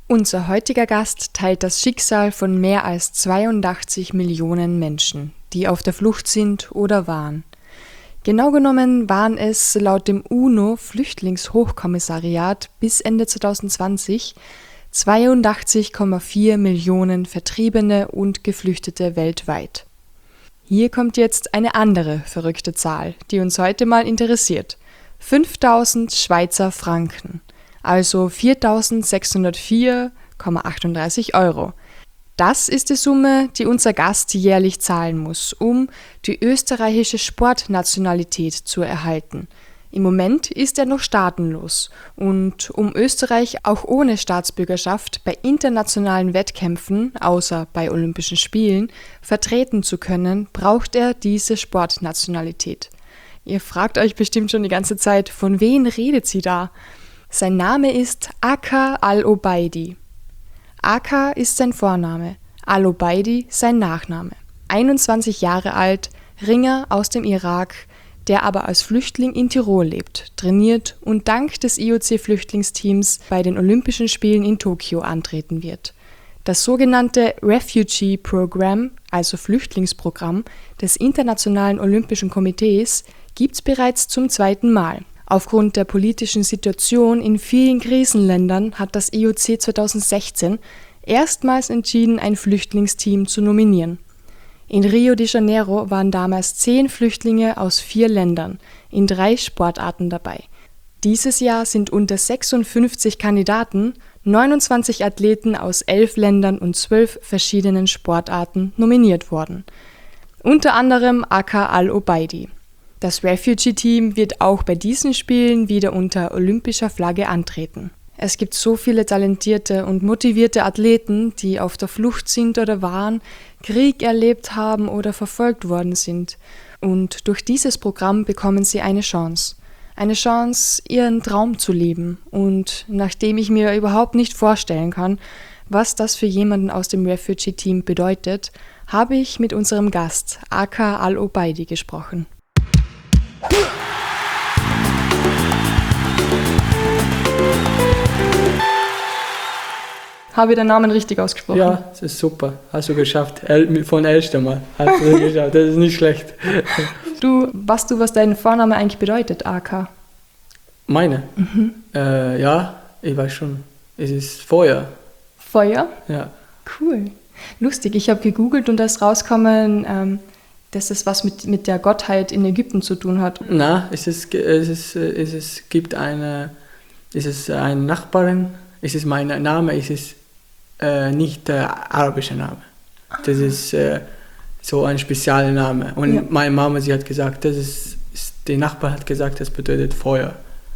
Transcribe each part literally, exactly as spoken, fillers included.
Unser heutiger Gast teilt das Schicksal von mehr als zweiundachtzig Millionen Menschen, die auf der Flucht sind oder waren. Genau genommen waren es laut dem UNO-Flüchtlingshochkommissariat bis Ende zwanzig zwanzig zweiundachtzig Komma vier Millionen Vertriebene und Geflüchtete weltweit. Hier kommt jetzt eine andere verrückte Zahl, die uns heute mal interessiert. fünftausend Schweizer Franken, also viertausendsechshundertvier Komma achtunddreißig Euro. Das ist die Summe, die unser Gast jährlich zahlen muss, um die österreichische Sportnationalität zu erhalten. Im Moment ist er noch staatenlos und um Österreich auch ohne Staatsbürgerschaft bei internationalen Wettkämpfen, außer bei Olympischen Spielen, vertreten zu können, braucht er diese Sportnationalität. Ihr fragt euch bestimmt schon die ganze Zeit, von wem redet sie da? Sein Name ist Aka Al-Obaidi. Aka ist sein Vorname, Al-Obaidi sein Nachname. einundzwanzig Jahre alt, Ringer aus dem Irak, der aber als Flüchtling in Tirol lebt, trainiert und dank des I O C-Flüchtlingsteams bei den Olympischen Spielen in Tokio antreten wird. Das sogenannte Refugee Program, also Flüchtlingsprogramm, des Internationalen Olympischen Komitees gibt es bereits zum zweiten Mal. Aufgrund der politischen Situation in vielen Krisenländern hat das I O C zweitausendsechzehn erstmals entschieden, ein Flüchtlingsteam zu nominieren. In Rio de Janeiro waren damals zehn Flüchtlinge aus vier Ländern in drei Sportarten dabei. Dieses Jahr sind unter sechsundfünfzig Kandidaten neunundzwanzig Athleten aus elf Ländern und zwölf verschiedenen Sportarten nominiert worden. Unter anderem Aka Al-Obaidi. Das Refugee-Team wird auch bei diesen Spielen wieder unter olympischer Flagge antreten. Es gibt so viele talentierte und motivierte Athleten, die auf der Flucht sind oder waren, Krieg erlebt haben oder verfolgt worden sind. Und durch dieses Programm bekommen sie eine Chance. Eine Chance, ihren Traum zu leben. Und nachdem ich mir überhaupt nicht vorstellen kann, was das für jemanden aus dem Refugee-Team bedeutet, habe ich mit unserem Gast, Aka Al-Obaidi, gesprochen. Habe ich den Namen richtig ausgesprochen? Ja, das ist super. Hast du geschafft. Von erstem Mal. Hast du geschafft. Das ist nicht schlecht. Du, weißt du, was dein Vorname eigentlich bedeutet, Aka? Meine? Mhm. Äh, ja, ich weiß schon. Es ist Feuer. Feuer? Ja. Cool. Lustig, ich habe gegoogelt und da ist rausgekommen, ähm, dass es was mit, mit der Gottheit in Ägypten zu tun hat. Na, es, ist, es, ist, es ist, gibt eine, es ist eine Nachbarin, es ist mein Name, es ist äh, nicht der arabische Name. Das ist äh, so ein spezieller Name. Und ja. Meine Mama, sie hat gesagt, das ist, ist, die Nachbar hat gesagt, das bedeutet Feuer.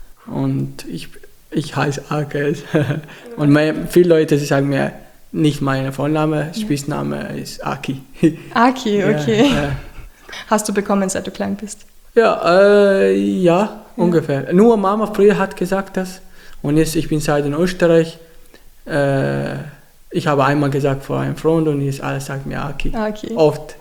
Und ich, ich heiße Aka. Und mein, viele Leute sie sagen mir, nicht mein Vorname, Spitzname ist Aki. Aki, okay. Ja, ja. Hast du bekommen, seit du klein bist? Ja, äh, ja, ja, ungefähr. Nur Mama früher hat gesagt das. Und jetzt, ich bin seit in Österreich. Äh, ich habe einmal gesagt vor einem Freund und jetzt alle sagen mir Aki. Aki. Oft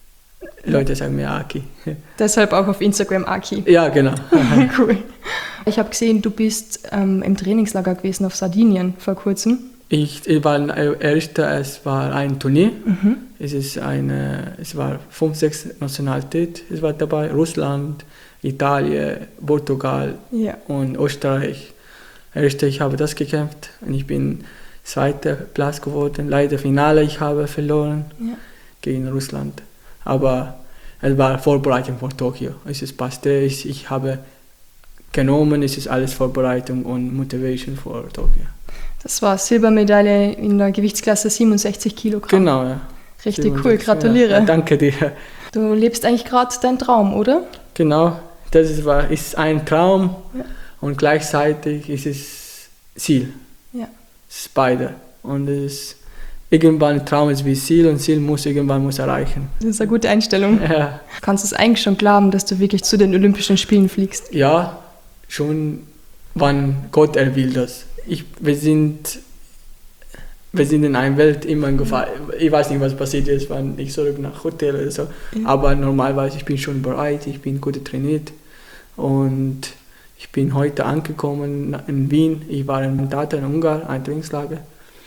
Leute sagen mir Aki. Deshalb auch auf Instagram Aki. Ja, genau. Cool. Ich habe gesehen, du bist ähm, im Trainingslager gewesen auf Sardinien vor kurzem. Ich, ich war ein erster, es war ein Turnier. Mhm. Es ist eine, es war fünf, sechs Nationalitäten. Es war dabei Russland, Italien, Portugal ja. und Österreich. Erster, ich habe das gekämpft und ich bin zweiter Platz geworden. Leider Finale, ich habe verloren ja. gegen Russland. Aber es war Vorbereitung für Tokio. Es ist passte, ich, ich habe genommen, es ist alles Vorbereitung und Motivation für Tokio. Das war Silbermedaille in der Gewichtsklasse siebenundsechzig Kilogramm. Genau, ja. Richtig cool, gratuliere. Ja, danke dir. Du lebst eigentlich gerade deinen Traum, oder? Genau, das ist, ist ein Traum ja. und gleichzeitig ist es Ziel. Ja. Es ist beide. Und es ist, irgendwann Traum ist wie Ziel und Ziel muss irgendwann muss erreichen. Das ist eine gute Einstellung. Ja. Kannst du es eigentlich schon glauben, dass du wirklich zu den Olympischen Spielen fliegst? Ja, schon, wann Gott er will das. Ich, wir, sind, wir sind in einer Welt immer in Gefahr. Ich weiß nicht, was passiert ist, wenn ich zurück nach Hotel oder so. Ja. Aber normalerweise ich bin schon bereit, ich bin gut trainiert. Und ich bin heute angekommen in Wien. Ich war in Tata in Ungarn, ein Trainingslager.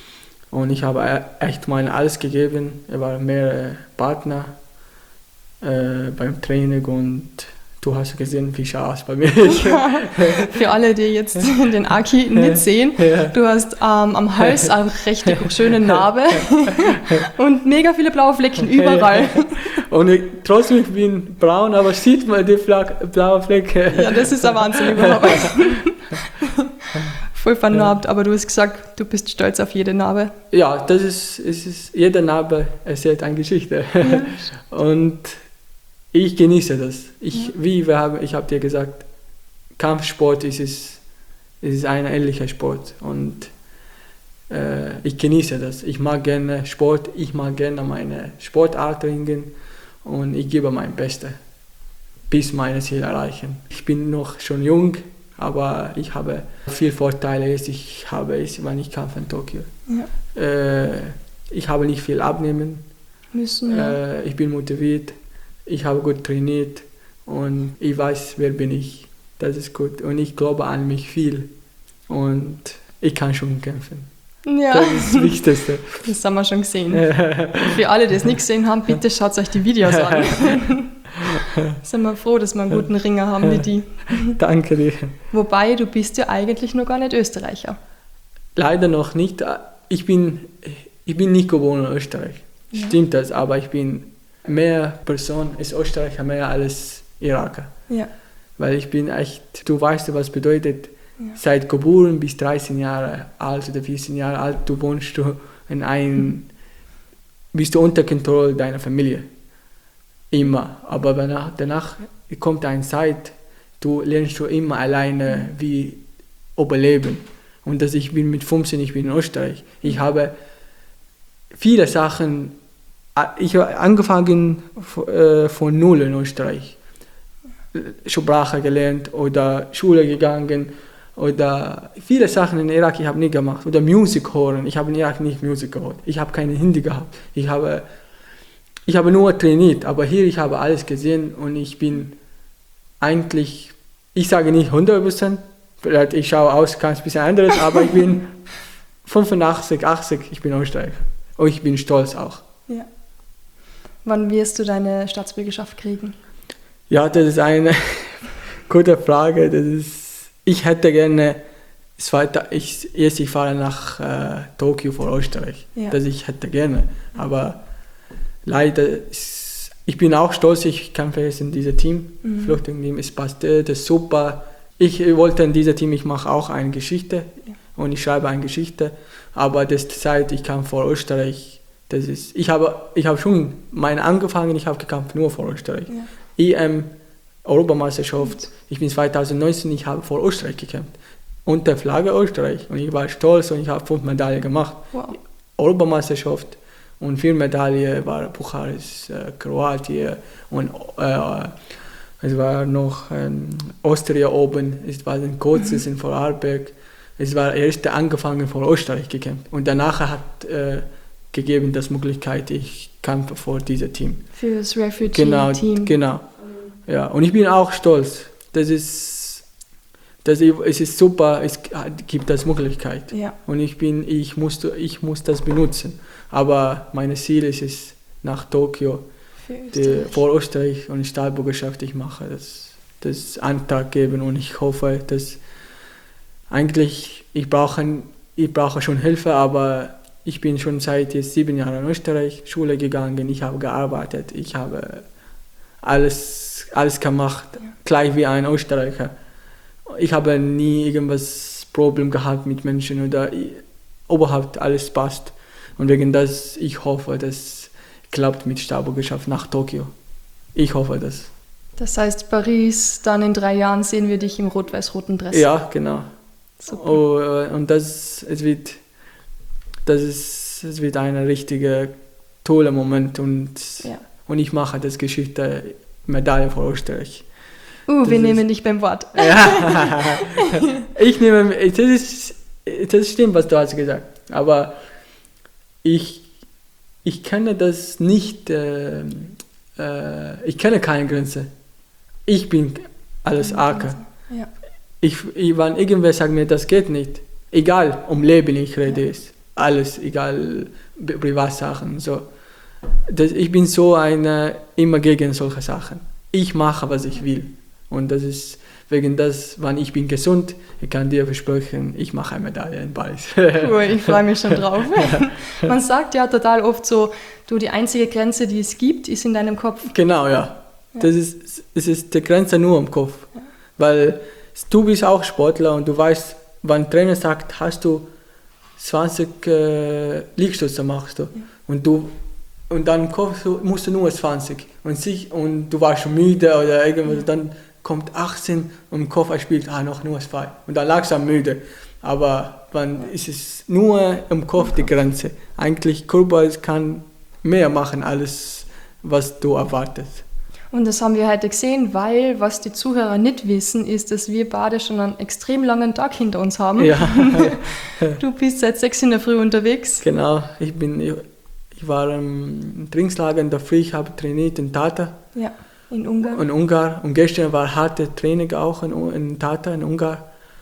Und ich habe e- echt mein alles gegeben. Er war mehrere Partner äh, beim Training und du hast gesehen, wie schau aus bei mir. Für alle, die jetzt den Aki nicht sehen, Ja. du hast ähm, am Hals eine recht schöne Narbe und mega viele blaue Flecken überall. Und ich, trotzdem ich bin braun, aber sieht man die Flag, blaue Flecke. Ja, das ist ein Wahnsinn überhaupt. Voll vernarbt, aber du hast gesagt, du bist stolz auf jede Narbe. Ja, das ist, es ist, jede Narbe erzählt eine Geschichte. Ja. Und ich genieße das. Ich, ja. Wie wir haben, ich habe dir gesagt, Kampfsport ist, es, ist ein ähnlicher Sport und äh, ich genieße das. Ich mag gerne Sport, ich mag gerne meine Sportart ringen und ich gebe mein Bestes, bis meine Ziele erreichen. Ich bin noch schon jung, aber ich habe viele Vorteile, jetzt ich habe, es, wenn ich kämpfe in Tokio. Ja. Äh, ich habe nicht viel abnehmen müssen. Ja. Äh, ich bin motiviert. Ich habe gut trainiert und ich weiß, wer bin ich. Das ist gut. Und ich glaube an mich viel. Und ich kann schon kämpfen. Ja. Das ist das Wichtigste. Das haben wir schon gesehen. Für alle, die es nicht gesehen haben, bitte schaut euch die Videos an. Sind wir froh, dass wir einen guten Ringer haben wie die. Danke dir. Wobei, du bist ja eigentlich noch gar nicht Österreicher. Leider noch nicht. Ich bin, ich bin nicht geboren in Österreich. Ja. Stimmt das, aber ich bin mehr Person ist Österreicher mehr als Iraker. Ja. Weil ich bin echt, du weißt, was bedeutet, ja. Seit geboren bis dreizehn Jahre alt oder vierzehn Jahre alt, du wohnst du in einem, bist du unter Kontrolle deiner Familie. Immer. Aber danach, danach kommt eine Zeit, du lernst du immer alleine wie überleben. Und dass ich bin mit fünfzehn, ich bin in Österreich. Ich habe viele Sachen. Ich habe angefangen von Null in Österreich. Sprache gelernt oder Schule gegangen oder viele Sachen in Irak ich habe nicht gemacht. Oder Musik hören. Ich habe in Irak nicht Musik gehört. Ich habe keine Hindi gehabt. Ich habe, ich habe nur trainiert. Aber hier ich habe alles gesehen und ich bin eigentlich, ich sage nicht hundert Prozent, vielleicht ich schaue aus ganz bisschen anderes, aber ich bin fünfundachtzig, achtzig, ich bin Österreicher. Und ich bin stolz auch. Ja. Wann wirst du deine Staatsbürgerschaft kriegen? Ja, das ist eine gute Frage. Das ist, ich hätte gerne, ich, jetzt ich fahre nach äh, Tokio für Österreich. Ja. Das ich hätte gerne. Aber leider, ist, ich bin auch stolz, ich kämpfe jetzt in diesem Team. Mhm. Flüchtlingsteam, es passt, das ist super. Ich wollte in diesem Team, ich mache auch eine Geschichte. Ja. Und ich schreibe eine Geschichte. Aber das Zeit, ich kam vor Österreich. Das ist, ich habe, ich habe schon meine angefangen, ich habe gekämpft nur vor Österreich. Ja. E M, Europameisterschaft, ich bin zwanzig neunzehn, ich habe vor Österreich gekämpft. Unter Flagge Österreich. Und ich war stolz und ich habe fünf Medaillen gemacht. Wow. Europameisterschaft und vier Medaillen war Bukarest, äh, Kroatien und äh, es war noch ähm, Austria oben, es war ein kurzes mhm. in Vorarlberg. Es war erst angefangen vor Österreich gekämpft. Und danach hat äh, gegeben das Möglichkeit, ich kämpfe vor diesem Team. Für das Refugee-Team. Genau, genau. Ja, und ich bin auch stolz. Das ist, das ist, es ist super, es gibt das Möglichkeit. Ja. Und ich bin, ich muss, ich muss das benutzen. Aber mein Ziel ist es, nach Tokio, für Österreich, die, vor Österreich und Staatsbürgerschaft, ich mache das, das Antrag geben und ich hoffe, dass eigentlich, ich brauche, ich brauche schon Hilfe, aber ich bin schon seit jetzt sieben Jahren in Österreich, Schule gegangen, ich habe gearbeitet, ich habe alles, alles gemacht, ja. Gleich wie ein Österreicher. Ich habe nie irgendwas Problem gehabt mit Menschen oder ich, überhaupt alles passt. Und wegen das, ich hoffe, das klappt mit Staatsbürgerschaft nach Tokio. Ich hoffe das. Das heißt, Paris, dann in drei Jahren sehen wir dich im rot-weiß-roten Dress. Ja, genau. Oh, und das, es wird, das ist, es wird ein richtiger toller Moment und, ja. Und ich mache das Geschichte Medaille für Österreich. Uh, das wir ist, nehmen dich beim Wort. Ja, ich nehme, das ist, das stimmt, was du hast gesagt, aber ich, ich kenne das nicht, äh, äh, ich kenne keine Grenze. Ich bin alles Acker. Ja. Ich, ich, wenn irgendwer sagt mir, das geht nicht, egal, um Leben ich rede es. alles, egal Privatsachen. So. Das, ich bin so einer, immer gegen solche Sachen. Ich mache, was ich will. Und das ist wegen das, wenn ich bin gesund, ich kann dir versprechen, ich mache eine Medaille in Paris. Cool, ich freue mich schon drauf. Man sagt ja total oft so, du, die einzige Grenze, die es gibt, ist in deinem Kopf. Genau, ja. ja. Das ist, es ist die Grenze nur im Kopf. Ja. Weil du bist auch Sportler und du weißt, wenn ein Trainer sagt, hast du zwanzig äh, Liegestütze machst du. Ja. Und du und dann im Kopf musst du nur zwanzig. Und, sich, und du warst schon müde oder irgendwas, ja. Dann kommt achtzehn und im Kopf er spielt, ah, noch nur zwei. Und dann langsam müde. Aber dann ist es nur im Kopf die Grenze. Eigentlich Körper kann mehr machen als was du erwartest. Und das haben wir heute gesehen, weil was die Zuhörer nicht wissen, ist, dass wir beide schon einen extrem langen Tag hinter uns haben. Ja. Du bist seit sechs in der Früh unterwegs. Genau, ich, bin, ich, ich war im Trainingslager in der Früh, ich habe trainiert in Tata. Ja, in Ungarn. In Ungarn. Und gestern war harte Training auch in, in Tata, in Ungarn.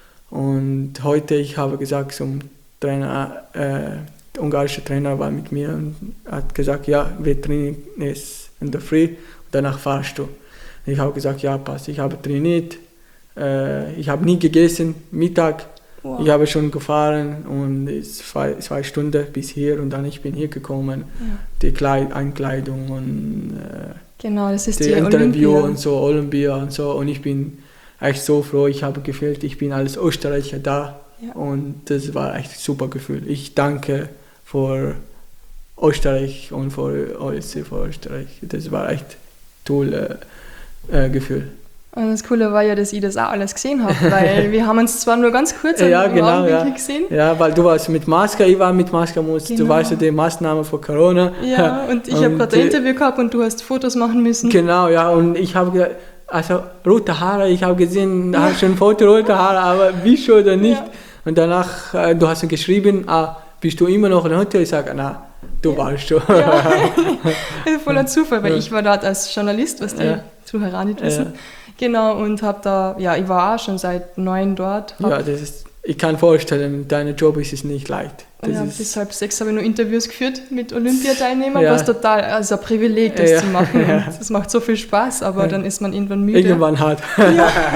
Und heute, ich habe gesagt zum Trainer, äh, der ungarische Trainer war mit mir und hat gesagt, ja, wir trainieren jetzt in der Früh. Danach fahrst du. Ich habe gesagt, ja, passt. Ich habe trainiert, äh, ich habe nie gegessen, Mittag. Wow. Ich habe schon gefahren und es war zwei Stunden bis hier und dann ich bin hier gekommen. Ja. Die Kleid- Einkleidung und äh, genau, das ist die, die Interview Olympia. und so, Olympia und so. Und ich bin echt so froh, ich habe gefühlt, ich bin als Österreicher da. Ja. Und das war echt ein super Gefühl. Ich danke für Österreich und für alles für Österreich. Das war echt tolles äh, Gefühl. Und das Coole war ja, dass ich das auch alles gesehen habe, weil wir haben uns zwar nur ganz kurz ja, im genau, Augenblick ja. gesehen. Ja, weil du warst mit Maske, ich war mit Maske, musst, genau. Du weißt ja die Maßnahmen für Corona. Ja, und ich habe gerade ein Interview gehabt und du hast Fotos machen müssen. Genau, ja, und ich habe also rote Haare, ich habe gesehen, da ja. hast schon ein Foto rote Haare, aber bist du oder nicht? Ja. Und danach, äh, du hast geschrieben, ah, bist du immer noch in der Hotel? Ich sage, na, du ja. warst schon. Ja. Voller Zufall, weil ja. ich war dort als Journalist, was die ja. Zuhörer nicht wissen. Ja. Genau, und habe da, ja, ich war auch schon seit neun dort. Ja, das ist, ich kann vorstellen, dein Job ist es nicht leicht. Das ja, ist bis halb sechs habe ich noch Interviews geführt mit Olympiateilnehmern, ja. was total, also ein Privileg, das ja. zu machen. Ja. Es macht so viel Spaß, aber ja. dann ist man irgendwann müde. Irgendwann hart. Ja,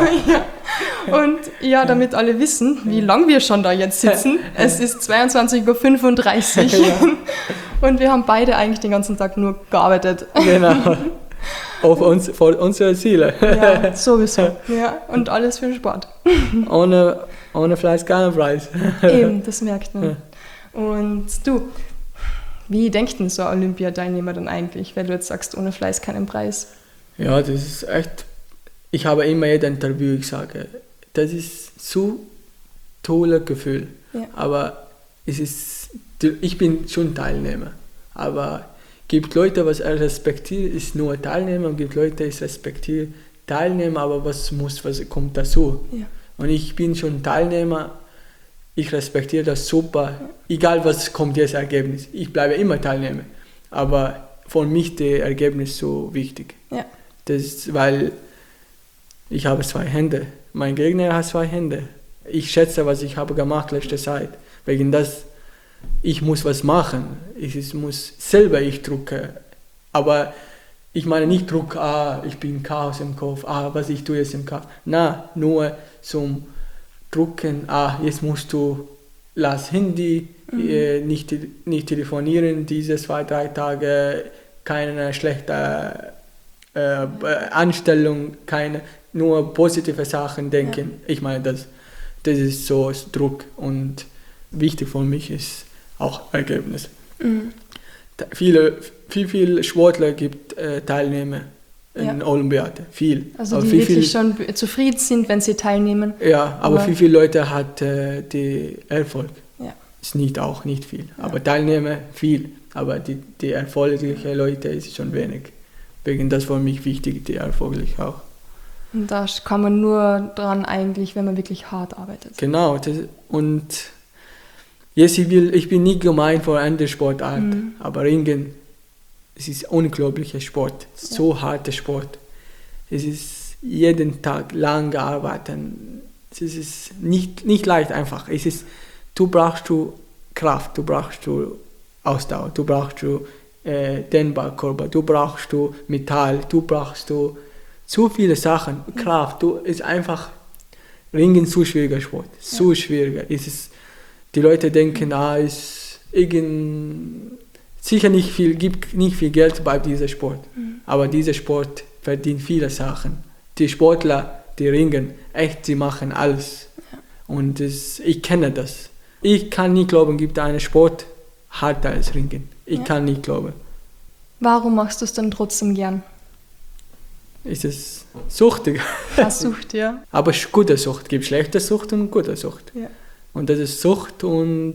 ja. Und ja, damit alle wissen, wie lange wir schon da jetzt sitzen. Es ist zweiundzwanzig Uhr fünfunddreißig ja. und wir haben beide eigentlich den ganzen Tag nur gearbeitet. Genau. Auf uns, für unsere Ziele. Ja, sowieso. Ja, und alles für den Sport. Ohne, ohne Fleiß kein Preis. Eben, das merkt man. Und du, wie denkt denn so ein Olympiateilnehmer dann eigentlich, wenn du jetzt sagst, ohne Fleiß keinen Preis? Ja, das ist echt, ich habe immer jedes Interview, ich sage, das ist so tolles Gefühl. Ja. Aber es ist, ich bin schon Teilnehmer, aber es gibt Leute, was er respektiert, ist nur Teilnehmer, und gibt Leute, die respektieren Teilnehmer, aber was muss, was kommt dazu? Ja. Und ich bin schon Teilnehmer, ich respektiere das super, ja. Egal was kommt jetzt Ergebnis. Ich bleibe immer Teilnehmer, aber für mich das Ergebnis so wichtig. Ja. Das ist, weil ich habe zwei Hände, mein Gegner hat zwei Hände. Ich schätze, was ich habe gemacht letzte Zeit, wegen das ich muss was machen, ich muss selber ich drucke, aber ich meine nicht Druck, ah, ich bin Chaos im Kopf, ah, was ich tue jetzt im Kopf, na, nur zum Drucken, ah, jetzt musst du, lass Handy, mhm. äh, nicht, nicht telefonieren, diese zwei, drei Tage, keine schlechte äh, Anstellung, keine, nur positive Sachen denken, ja. Ich meine, das, das ist so Druck und wichtig für mich ist auch Ergebnis. Mhm. Viele, viel, viel Sportler gibt äh, Teilnehmer in ja. Olympiade, viel. Also aber die viel, wirklich viel, schon zufrieden sind, wenn sie teilnehmen. Ja, aber, aber viel, viele Leute hat äh, die Erfolg. Ja. Ist nicht auch nicht viel, ja. Aber Teilnehmer viel. Aber die, die erfolgreichen Leute ist schon wenig. Wegen das für mich wichtig, die erfolgreich auch. Und da kann man nur dran eigentlich, wenn man wirklich hart arbeitet. Genau, das, und yes, ich, will, ich bin nicht gemein für andere Sportarten, mhm. aber Ringen, es ist ein unglaublicher Sport, so ja. harter Sport. Es ist jeden Tag lang arbeiten. Es ist nicht, nicht leicht einfach. Es ist, du brauchst du Kraft, du brauchst du Ausdauer, du brauchst du äh, Dehnbarkörper, du brauchst du Metall, du brauchst du zu viele Sachen, Kraft, du ist einfach Ringen zu schwieriger Sport, zu ja. schwieriger. Ist es, die Leute denken, ah, ist irgend, sicher nicht viel, gibt nicht viel Geld bei diesem Sport, mhm. aber dieser Sport verdient viele Sachen. Die Sportler, die ringen, echt, sie machen alles. Ja. Und das, ich kenne das. Ich kann nicht glauben, es gibt einen Sport härter als Ringen. Ich ja. kann nicht glauben. Warum machst du es dann trotzdem gern? Ist es suchtig. Das Sucht, ja. Aber gute Sucht. Es gibt schlechte Sucht und gute Sucht. Ja. Und das ist Sucht und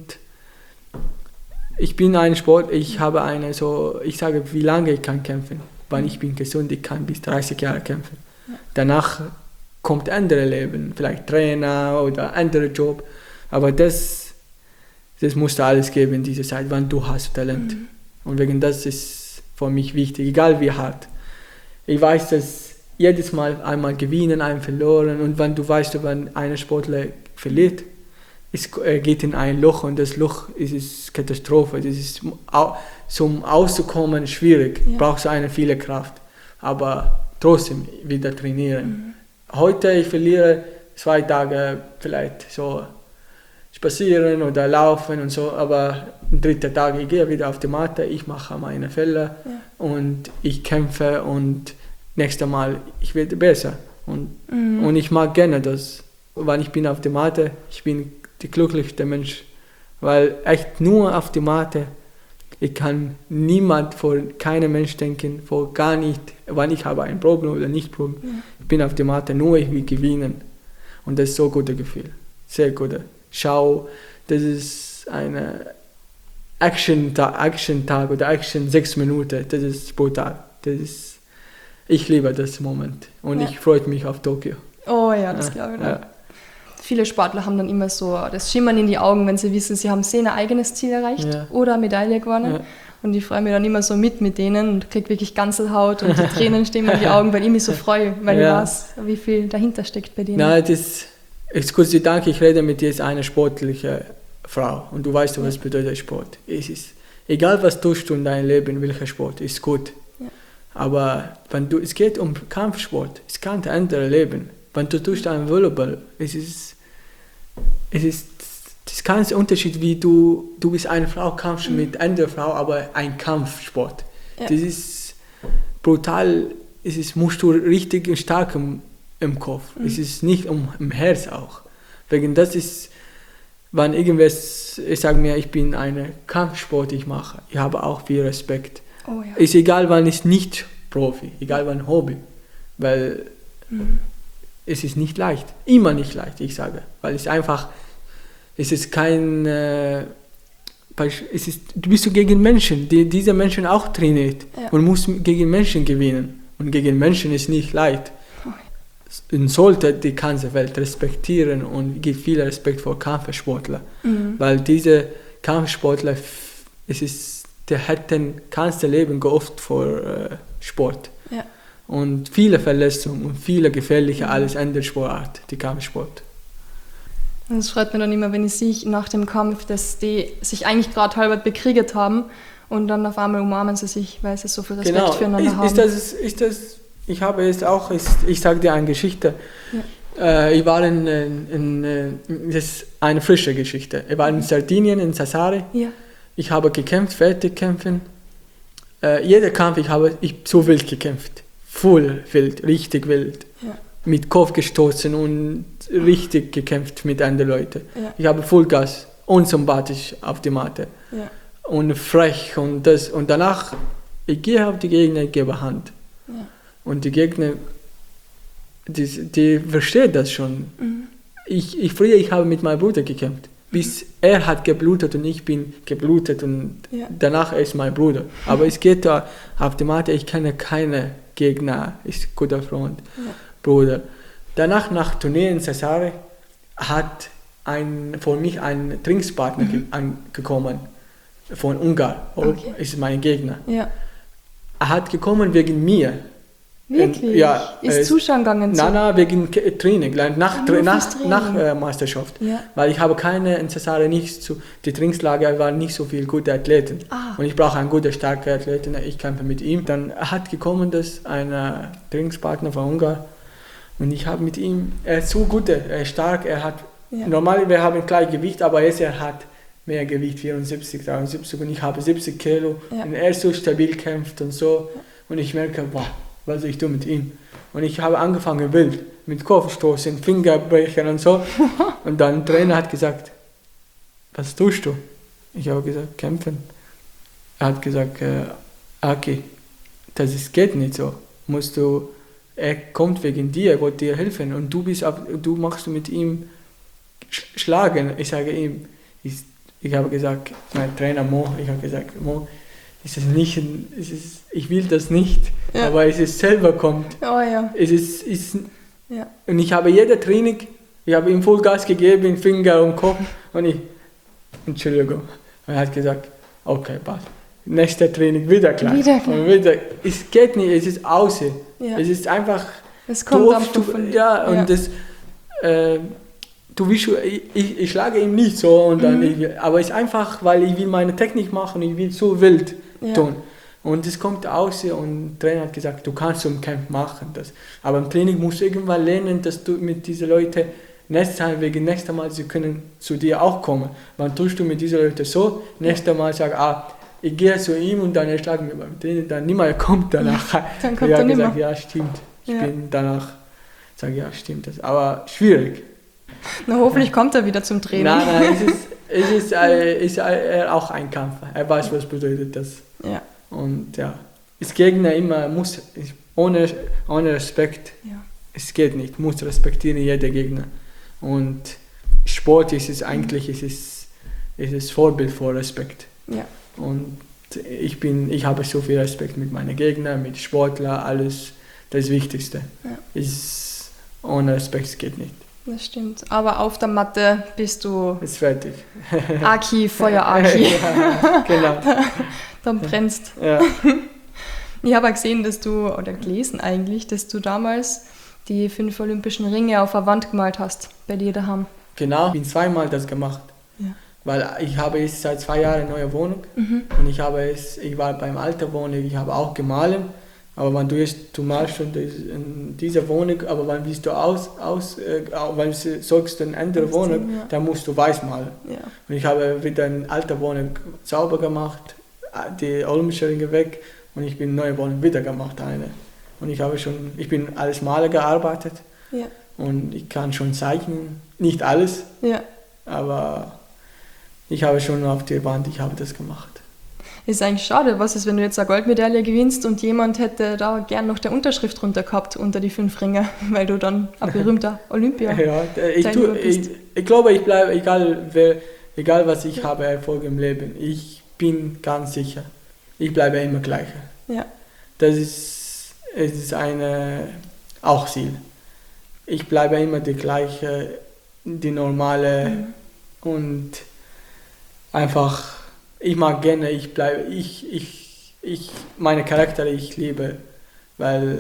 ich bin ein Sport, ich habe eine so, ich sage, wie lange ich kann kämpfen. Weil ich bin gesund, ich kann bis dreißig Jahre kämpfen. Ja. Danach kommt andere Leben, vielleicht Trainer oder anderer Job. Aber das, das musst du alles geben in dieser Zeit, wann du hast Talent. Mhm. Und wegen das ist für mich wichtig, egal wie hart. Ich weiß, dass jedes Mal einmal gewinnen, einmal verloren. Und wenn du weißt, wenn ein Sportler verliert, es geht in ein Loch und das Loch ist, ist Katastrophe. Das ist zum Auszukommen schwierig. Ja. Brauchst du eine viele Kraft. Aber trotzdem wieder trainieren. Mhm. Heute ich verliere zwei Tage vielleicht so spazieren oder laufen und so, aber am dritten Tag ich gehe wieder auf die Matte, ich mache meine Fälle ja. und ich kämpfe und nächstes Mal ich werde besser und, mhm. und ich mag gerne das, weil ich bin auf der Matte, ich bin der glücklichste Mensch, weil echt nur auf die Matte, ich kann niemand vor keinem Mensch denken, vor gar nicht, wann ich habe ein Problem oder nicht Problem, ja. ich bin auf der Matte, nur ich will gewinnen und das ist so ein gutes Gefühl, sehr gutes. Schau, das ist ein Action-Tag Action oder Action sechs Minuten, das ist brutal. Das ist, ich liebe das Moment und ja. ich freue mich auf Tokio. Oh ja, das ja, glaube ich. Ja. Viele Sportler haben dann immer so das Schimmern in die Augen, wenn sie wissen, sie haben ein eigenes Ziel erreicht ja. oder Medaille gewonnen. Ja. Und ich freue mich dann immer so mit mit denen und kriege wirklich Gänsehaut und die Tränen stehen mir in die Augen, weil ich mich so freue, weil ja. ich weiß, wie viel dahinter steckt bei denen. Nein, das ist Gott sei Dank, ich rede mit dir als eine sportliche Frau und du weißt, was ja. bedeutet Sport. Es ist, egal was du tust in deinem Leben, welcher Sport, ist gut. Ja. Aber wenn du, es geht um Kampfsport, es kann ein anderes Leben. Wenn du tust einen Volleyball, es ist, es ist das ist kein Unterschied, wie du, du bist eine Frau, kämpfst mhm. mit einer Frau, aber ein Kampfsport. Ja. Das ist brutal, es ist, musst du richtig stark im, im Kopf. Mhm. Es ist nicht um, im Herz auch. Wegen das ist, wenn irgendwas, ich sage mir, ich bin eine Kampfsport, ich mache, ich habe auch viel Respekt. Oh, ja. Ist egal, wann ich nicht Profi, egal wann Hobby, weil mhm. es ist nicht leicht, immer nicht leicht, ich sage, weil es einfach, es ist kein, äh, es ist, du bist gegen Menschen, die diese Menschen auch trainiert ja. und musst gegen Menschen gewinnen und gegen Menschen ist nicht leicht. Und sollte die ganze Welt respektieren und gibt viel Respekt vor Kampfsportler, mhm. weil diese Kampfsportler, es ist, die hätten ganze Leben geopfert vor äh, Sport ja. und viele Verletzungen und viele gefährliche mhm. alles andere Sportart, die Kampfsport. Und es freut mich dann immer, wenn ich sehe nach dem Kampf, dass die sich eigentlich gerade halber bekriegt haben und dann auf einmal umarmen sie sich, weil sie so viel Respekt genau. füreinander ist, haben. Ist das, ist das Ich habe jetzt auch, ich sage dir eine Geschichte. Ja. Ich war in, in, in, das ist eine frische Geschichte. Ich war in Sardinien, in Sassari. Ja. Ich habe gekämpft, fertig kämpfen. Äh, jeder Kampf, ich habe ich so wild gekämpft. Voll wild, richtig wild. Ja. Mit Kopf gestoßen und richtig gekämpft mit anderen Leuten. Ja. Ich habe Vollgas, unsympathisch auf die Matte. Ja. Und frech und das. Und danach, ich gehe auf die Gegner, ich gebe Hand. Ja. Und die Gegner, die, die verstehen das schon. Mhm. Ich, ich, früher, ich habe mit meinem Bruder gekämpft. Bis mhm. er hat geblutet und ich bin geblutet und ja. danach ist mein Bruder. Aber es geht da auf die Matte, ich kenne keine Gegner, ist guter Freund, ja. Bruder. Danach, nach Turnier in Sassari, hat ein, von mich ein Trainingspartner mhm. angekommen, von Ungarn, okay. ist mein Gegner. Ja. Er hat gekommen wegen mir. Wirklich? Ja, ist äh, zuschauen gegangen? Nein, nein, wegen K- Training, like nach, Ah, Tra- nur nach, fürs Training. nach äh, Meisterschaft. Ja. Weil ich habe keine in Cesare nicht so, die Trainingslager waren nicht so viel gute Athleten. Ah. Und ich brauche einen guten, starken Athleten, ich kämpfe mit ihm. Dann hat gekommen, dass ein äh, Trainingspartner von Ungarn und ich habe mit ihm, er ist so gut, er ist stark, er hat, Ja. normal wir haben gleich Gewicht, aber jetzt er hat mehr Gewicht, vierundsiebzig, dreiundsiebzig und ich habe siebzig Kilo Ja. und er so stabil kämpft und so und ich merke, boah, was soll ich tun mit ihm? Und ich habe angefangen wild, mit Kopfstoßen, Fingerbrechen und so und dann der Trainer hat gesagt, was tust du? Ich habe gesagt, kämpfen. Er hat gesagt, äh, Aki, das ist, geht nicht so, musst du, er kommt wegen dir, er will dir helfen und du bist, ab, du machst mit ihm sch- schlagen. Ich sage ihm, ich, ich habe gesagt, mein Trainer Mo, ich habe gesagt, Mo, ist es nicht, ein- es ist, ich will das nicht, Ja. aber es ist selber kommt. Oh ja. Es ist, ist, Ja. und ich habe jede Training, ich habe ihm Vollgas gegeben, Finger und Kopf und ich, Entschuldigung, und er hat gesagt, okay, passt. Nächste Training wieder gleich. Wieder gleich. Und wieder, es geht nicht, es ist außen. Ja. Es ist einfach Es kommt doof, einfach du, von ja, und ja. das, äh, du willst, ich, ich, ich schlage ihn nicht so, und dann Mhm. ich, aber es ist einfach, weil ich will meine Technik machen, ich will so wild Ja. tun. Und es kommt aus und der Trainer hat gesagt, du kannst so im Camp machen das. Aber im Training musst du irgendwann lernen, dass du mit diesen Leuten nächstes Mal, wegen nächstes Mal, sie können zu dir auch kommen. Wann tust du mit diesen Leuten so, nächstes Mal sag, ah, ich gehe zu ihm und dann schlagen wir beim Training, dann niemand kommt danach. Dann kommt ich er habe nimmer. gesagt, ja stimmt. Ich Ja. bin danach, sage ja stimmt das. Aber schwierig. Na, hoffentlich kommt er wieder zum Training. Nein, nein, es ist, es ist, äh, ist äh, auch ein Kampf. Er weiß, was bedeutet das. Ja. Und ja, das Gegner immer muss, ohne, ohne Respekt, Ja. es geht nicht, muss respektieren jeder Gegner. Und Sport ist es eigentlich, es ist, es ist Vorbild für Respekt. Ja. Und ich bin, ich habe so viel Respekt mit meinen Gegnern, mit Sportlern, alles, das Wichtigste. Ja. Ist, ohne Respekt geht nicht. Das stimmt. Aber auf der Matte bist du Ist fertig. Aki, Feuer Aki. Ja, genau. Dann brennst. Ja. Ich habe auch gesehen, dass du, oder gelesen eigentlich, dass du damals die fünf olympischen Ringe auf der Wand gemalt hast, bei dir daheim. Genau, ich bin zweimal das gemacht. Ja. Weil ich habe jetzt seit zwei Jahren eine neue Wohnung Mhm. und ich habe es, ich war beim alten Wohnung, ich habe auch gemahlen, aber wenn du jetzt, du malst schon in dieser Wohnung, aber wenn willst du aus, aus äh, wenn du sagst eine andere Ausziehen, Wohnung, ja. dann musst du weiß malen. Ja. Und ich habe wieder eine alte Wohnung sauber gemacht, die olympischen Ringe weg und ich bin eine neue Wohnung wieder gemacht, eine. Und ich habe schon, ich bin als Maler gearbeitet Ja. und ich kann schon zeichnen, nicht alles, Ja. aber ich habe schon auf der Wand, ich habe das gemacht. Ist eigentlich schade, was ist, wenn du jetzt eine Goldmedaille gewinnst und jemand hätte da gern noch der Unterschrift drunter gehabt unter die fünf Ringe, weil du dann ein berühmter Olympia. Ja, ich, Teilnehmer tu, bist. ich, ich glaube, ich bleibe, egal, wer, egal was ich habe, Erfolg im Leben, ich bin ganz sicher, ich bleibe immer gleich. Ja. Das ist, es ist eine, auch Ziel. Ich bleibe immer die gleiche, die normale Mhm. und einfach, ich mag gerne, ich bleibe, ich, ich, ich, meine Charakter, ich liebe, weil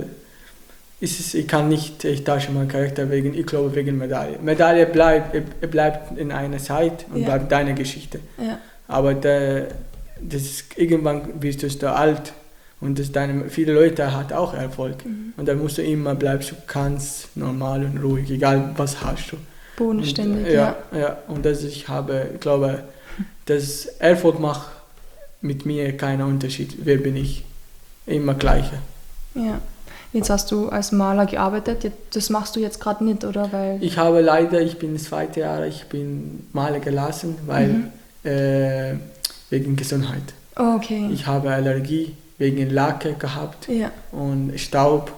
es ist, ich kann nicht, ich tausche meinen Charakter wegen, ich glaube wegen Medaille. Medaille bleibt, er bleibt in einer Zeit und Ja. bleibt deine Geschichte. Ja. Aber der, das ist, irgendwann bist du da alt und das deine, viele Leute hat auch Erfolg. Mhm. Und dann musst du immer bleibst du ganz normal und ruhig, egal was hast du. Bodenständig, Und, ja. ja, ja. Und das ich habe, ich glaube, das Erfolg macht mit mir keinen Unterschied. Wer bin ich? Immer gleiche. Ja. Jetzt hast du als Maler gearbeitet, jetzt- das machst du jetzt gerade nicht, oder? Weil, Ich habe leider, ich bin das zweite Jahr, ich bin Maler gelassen, weil Mhm. äh, wegen Gesundheit. oh, okay. Ich habe Allergie wegen Lacke gehabt Ja. und Staub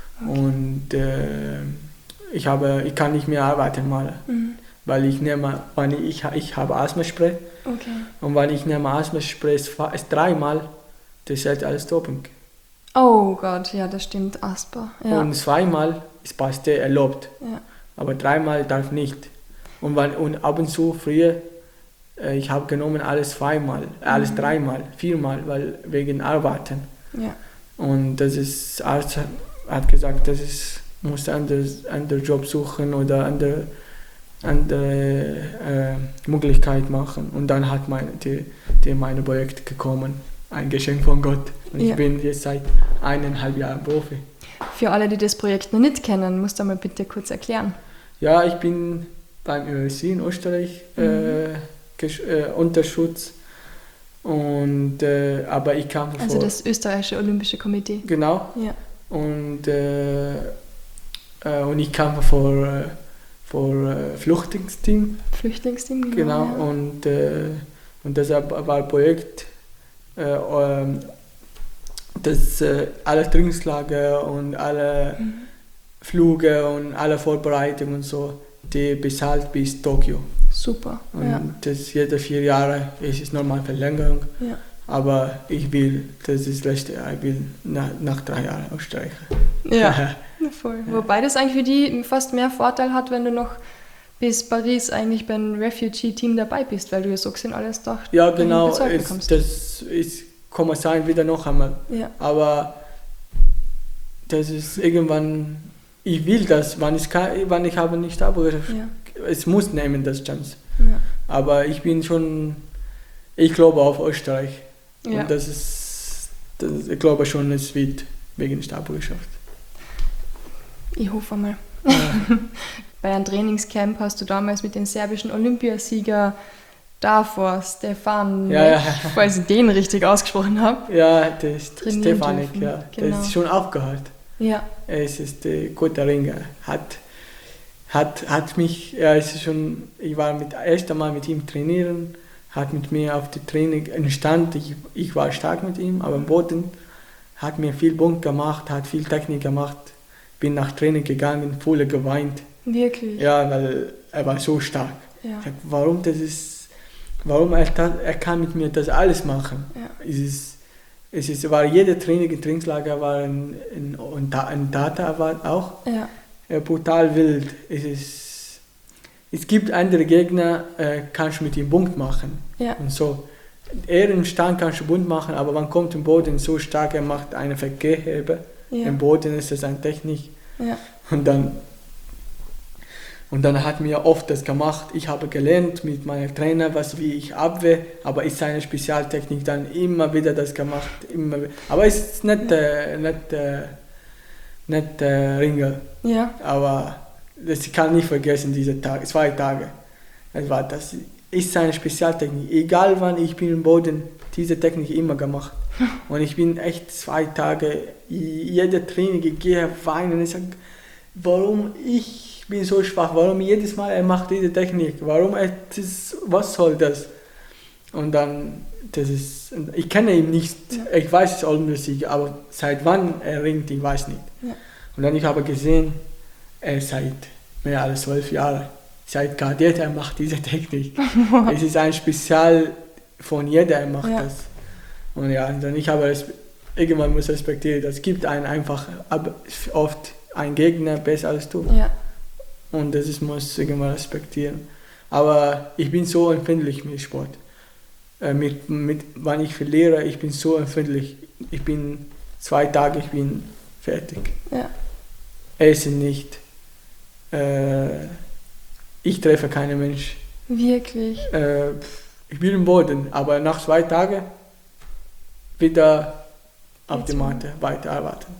und äh, ich habe, ich kann nicht mehr arbeiten malen, Mhm. weil ich nehme, wenn ich, ich habe Asthmaspray Okay. und wenn ich nehme Asthmaspray ist fa- ist dreimal, das ist alles Doping. Oh Gott, ja, das stimmt. Asper. Ja. Und zweimal ist Paste erlaubt, ja. aber dreimal darf nicht. Und, wenn, und ab und zu früher, äh, ich habe genommen alles zweimal, alles Mhm. dreimal, viermal, weil wegen Arbeiten. Ja. Und das ist Arzt, hat gesagt, dass es muss anders, anderen Job suchen oder andere, andere äh, Möglichkeit machen. Und dann hat meine, die, die meine Projekt gekommen, ein Geschenk von Gott. Und ja. Ich bin jetzt seit eineinhalb Jahren Profi. Für alle, die das Projekt noch nicht kennen, musst du mal bitte kurz erklären. Ja, ich bin beim Ö S I in Österreich mhm. äh, gesch- äh, unter Schutz. Und, äh, aber ich kam Also vor, das österreichische Olympische Komitee. Genau. Ja. Und, äh, äh, und ich kam vor, äh, vor äh, Flüchtlingsteam. Flüchtlingsteam, genau. Genau. Ja. Und, äh, und deshalb war ein Projekt, äh, äh, das äh, alle Trainingslager und alle mhm. Flüge und alle Vorbereitungen und so, die bezahlt bis Tokio. Super. Und ja. das jede vier Jahre ist es normal Verlängerung. Ja. Aber ich will, das ist das letzte Jahr, ich will nach, nach drei Jahren ausstreichen. Ja, voll. Ja. Wobei das eigentlich für die fast mehr Vorteil hat, wenn du noch bis Paris eigentlich beim Refugee-Team dabei bist, weil du ja so gesehen alles doch ja, genau, ist, das ist, kann man sein, wieder noch einmal. Ja. Aber das ist irgendwann, ich will das, wann ich, kann, wann ich habe nicht abgeschafft. Ja. Es muss nehmen, das Chance. Ja. Aber ich bin schon, ich glaube auf Österreich. Ja. Und das ist, das, ich glaube schon, es wird wegen Stab geschafft. Ich hoffe mal. Ja. Bei einem Trainingscamp hast du damals mit dem serbischen Olympiasieger davor, Stefan, ja, ja. falls ich den richtig ausgesprochen habe. Ja, der ist Stefanik, ja. Genau. Der ist schon aufgehört. Ja. Er ist, ist ein guter Ringer. Hat, hat, hat mich, er ist schon, ich war mit erst einmal mit ihm trainieren, hat mit mir auf die Training entstand, ich, ich war stark mit ihm, aber im Boden hat mir viel Punkt gemacht, hat viel Technik gemacht, bin nach Training gegangen, voll geweint. Wirklich? Ja, weil er war so stark. Ja. Ich sag, warum das ist, warum er, er kann mit mir das alles machen? Ja. Es ist, es ist, war jeder Training im Trainingslager war ein, ein, ein Data war auch ja. Ja, brutal wild. Es ist, es gibt andere Gegner, äh, kannst du mit ihm Punkt machen. Ja. Und so. Er im Stand kannst du Punkt machen, aber man kommt im Boden so stark, er macht eine Verkehrhebe. Ja. Im Boden ist das eine Technik. Ja. Und dann Und dann hat mir oft das gemacht. Ich habe gelernt mit meinem Trainer, was wie ich abwehr, aber ist seine Spezialtechnik dann immer wieder das gemacht. Immer wieder. Aber es ist nicht, äh, nicht, äh, nicht äh, Ringer. Ja. Aber das, ich kann nicht vergessen, diese Tage, zwei Tage. Das war das. Ist seine Spezialtechnik. Egal wann ich bin im Boden, diese Technik immer gemacht. Und ich bin echt zwei Tage, jede Training, ich gehe weinen und ich sage, warum ich bin so schwach, warum jedes Mal er macht diese Technik, warum er das, was soll das? Und dann, das ist, ich kenne ihn nicht, ja. Ich weiß es Olympiasieger, aber seit wann er ringt, ich weiß nicht. Ja. Und dann ich habe gesehen, er seit mehr als zwölf Jahren, seit Kadett, er macht diese Technik. Es ist ein Spezial von jeder, er macht ja. das. Und ja, dann ich habe es, irgendwann muss respektieren, es gibt einen einfach, oft einen Gegner besser als du. Ja. Und das ist, muss irgendwann respektieren. Aber ich bin so empfindlich mit Sport. Äh, mit, mit, wenn ich verliere, ich bin so empfindlich. Ich bin zwei Tage, ich bin fertig. Ja. Essen nicht. Äh, ich treffe keinen Mensch. Wirklich? Äh, ich bin im Boden, aber nach zwei Tagen wieder auf die Matte weiterarbeiten.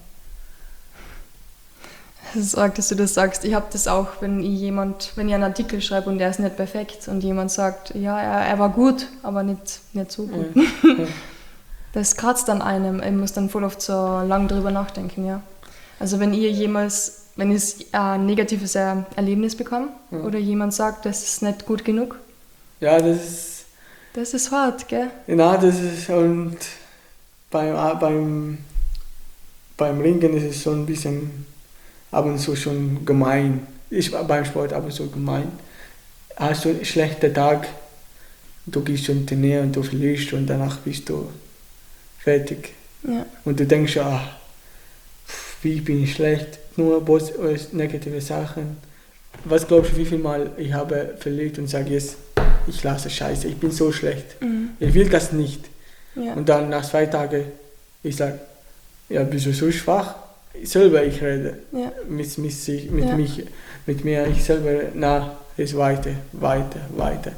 Es ist arg, dass du das sagst. Ich habe das auch, wenn ich jemand, wenn ich einen Artikel schreibe und der ist nicht perfekt und jemand sagt, ja, er, er war gut, aber nicht, nicht so gut. Ja. Ja. Das kratzt an einem. Ich muss dann voll oft so lang drüber nachdenken, ja. Also wenn ihr jemals, wenn ich ein negatives Erlebnis bekomme ja. oder jemand sagt, das ist nicht gut genug. Ja, das ist... Das ist hart, gell? Ja, das ist, und beim, beim, beim Ringen ist es so ein bisschen ab und zu schon gemein. Ich war beim Sport ab und zu gemein. Hast du einen schlechten Tag, du gehst schon trainieren und du verlierst und danach bist du fertig. Ja. Und du denkst, ach, wie bin ich schlecht, nur negative Sachen. Was glaubst du, wie viel Mal ich habe verliert und sage jetzt, ich lasse Scheiße, ich bin so schlecht. Mhm. Ich will das nicht. Ja. Und dann nach zwei Tagen, ich sage, ja, bist du so schwach? selber ich rede Ja. mit, mit, sich, mit, Ja. mich, mit mir, ich selber, na, ist weiter, weiter, weiter.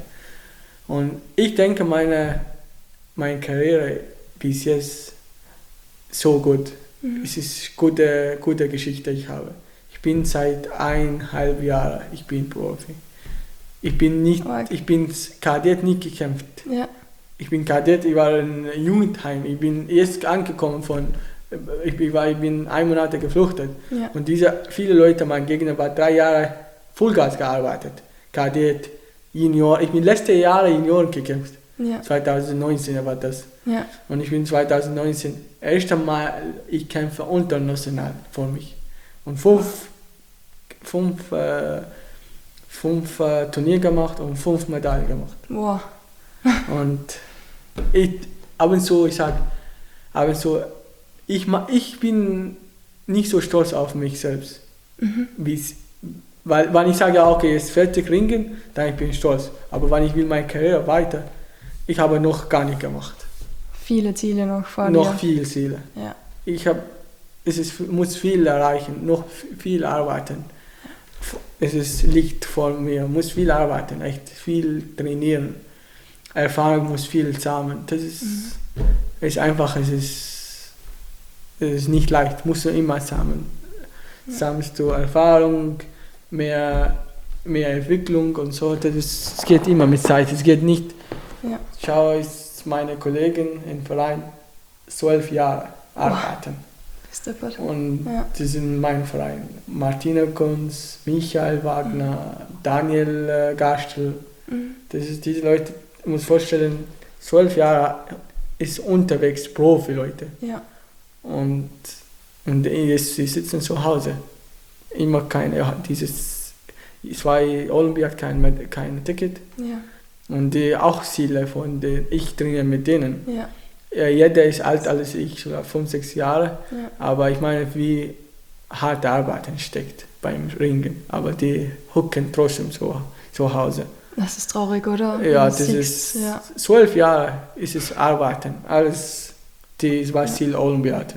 Und ich denke, meine, meine Karriere bis jetzt so gut. Mhm. Es ist gute, gute Geschichte, ich habe. Ich bin seit eineinhalb Jahren, ich bin Profi. Ich bin nicht, Okay. ich bin Kadett nicht gekämpft. Ja. Ich bin Kadett, ich war in Jugendheim. Ich bin erst angekommen von, ich, war, ich bin ein Monat geflüchtet. Ja. Und diese viele Leute, mein Gegner war drei Jahre Vollgas gearbeitet. Kadett, Junior. Ich bin letzte Jahre Junior gekämpft. Ja. zwanzig neunzehn war das. Ja. Und ich bin zwanzig neunzehn, erst einmal, ich kämpfe international für mich. Und fünf, fünf, äh, fünf äh, Turniere gemacht und fünf Medaillen gemacht. Wow. Und ich, ab und zu, ich sage, ab und zu, ich, ma- ich bin nicht so stolz auf mich selbst. Mhm. Wie's, weil, wenn ich sage, ja, okay, jetzt fertig ringen, dann bin ich stolz. Aber wenn ich will meine Karriere weiter, ich habe noch gar nicht gemacht. Viele Ziele noch vor Noch dir. viel Ziele. Ja. Ich habe, es ist, muss viel erreichen, noch viel arbeiten. Es ist, liegt vor mir, muss viel arbeiten, echt viel trainieren. Erfahrung muss viel sammeln. Das ist, Mhm. ist einfach, es ist, es ist nicht leicht, musst du immer sammeln. Ja. Sammelst du Erfahrung, mehr, mehr Entwicklung und so. Das ist, es geht immer mit Zeit. Es geht nicht, Ja. schau, ist meine Kollegin im Verein zwölf Jahre arbeiten. Ist der Part. Und Ja. die sind mein Verein. Martina Kunz, Michael Wagner, Daniel äh, Gastel. Mhm. Das ist diese Leute, ich muss vorstellen, zwölf Jahre ist unterwegs, Profi-Leute. Ja. Und, und jetzt, sie sitzen zu Hause. Immer keine, ja, dieses, zwei Olympiad, kein, kein Ticket. Ja. Und die auch Ziele von denen, ich trainiere mit denen. Ja. Ja, jeder ist alt als ich, sogar fünf, sechs Jahre. Ja. Aber ich meine, wie hart Arbeiten steckt beim Ringen. Aber die hucken trotzdem zu, zu Hause. Das ist traurig, oder? Ja, Wenn du das siehst, ist Ja. zwölf Jahre ist es Arbeiten. Alles, die war Ziel Olympiade.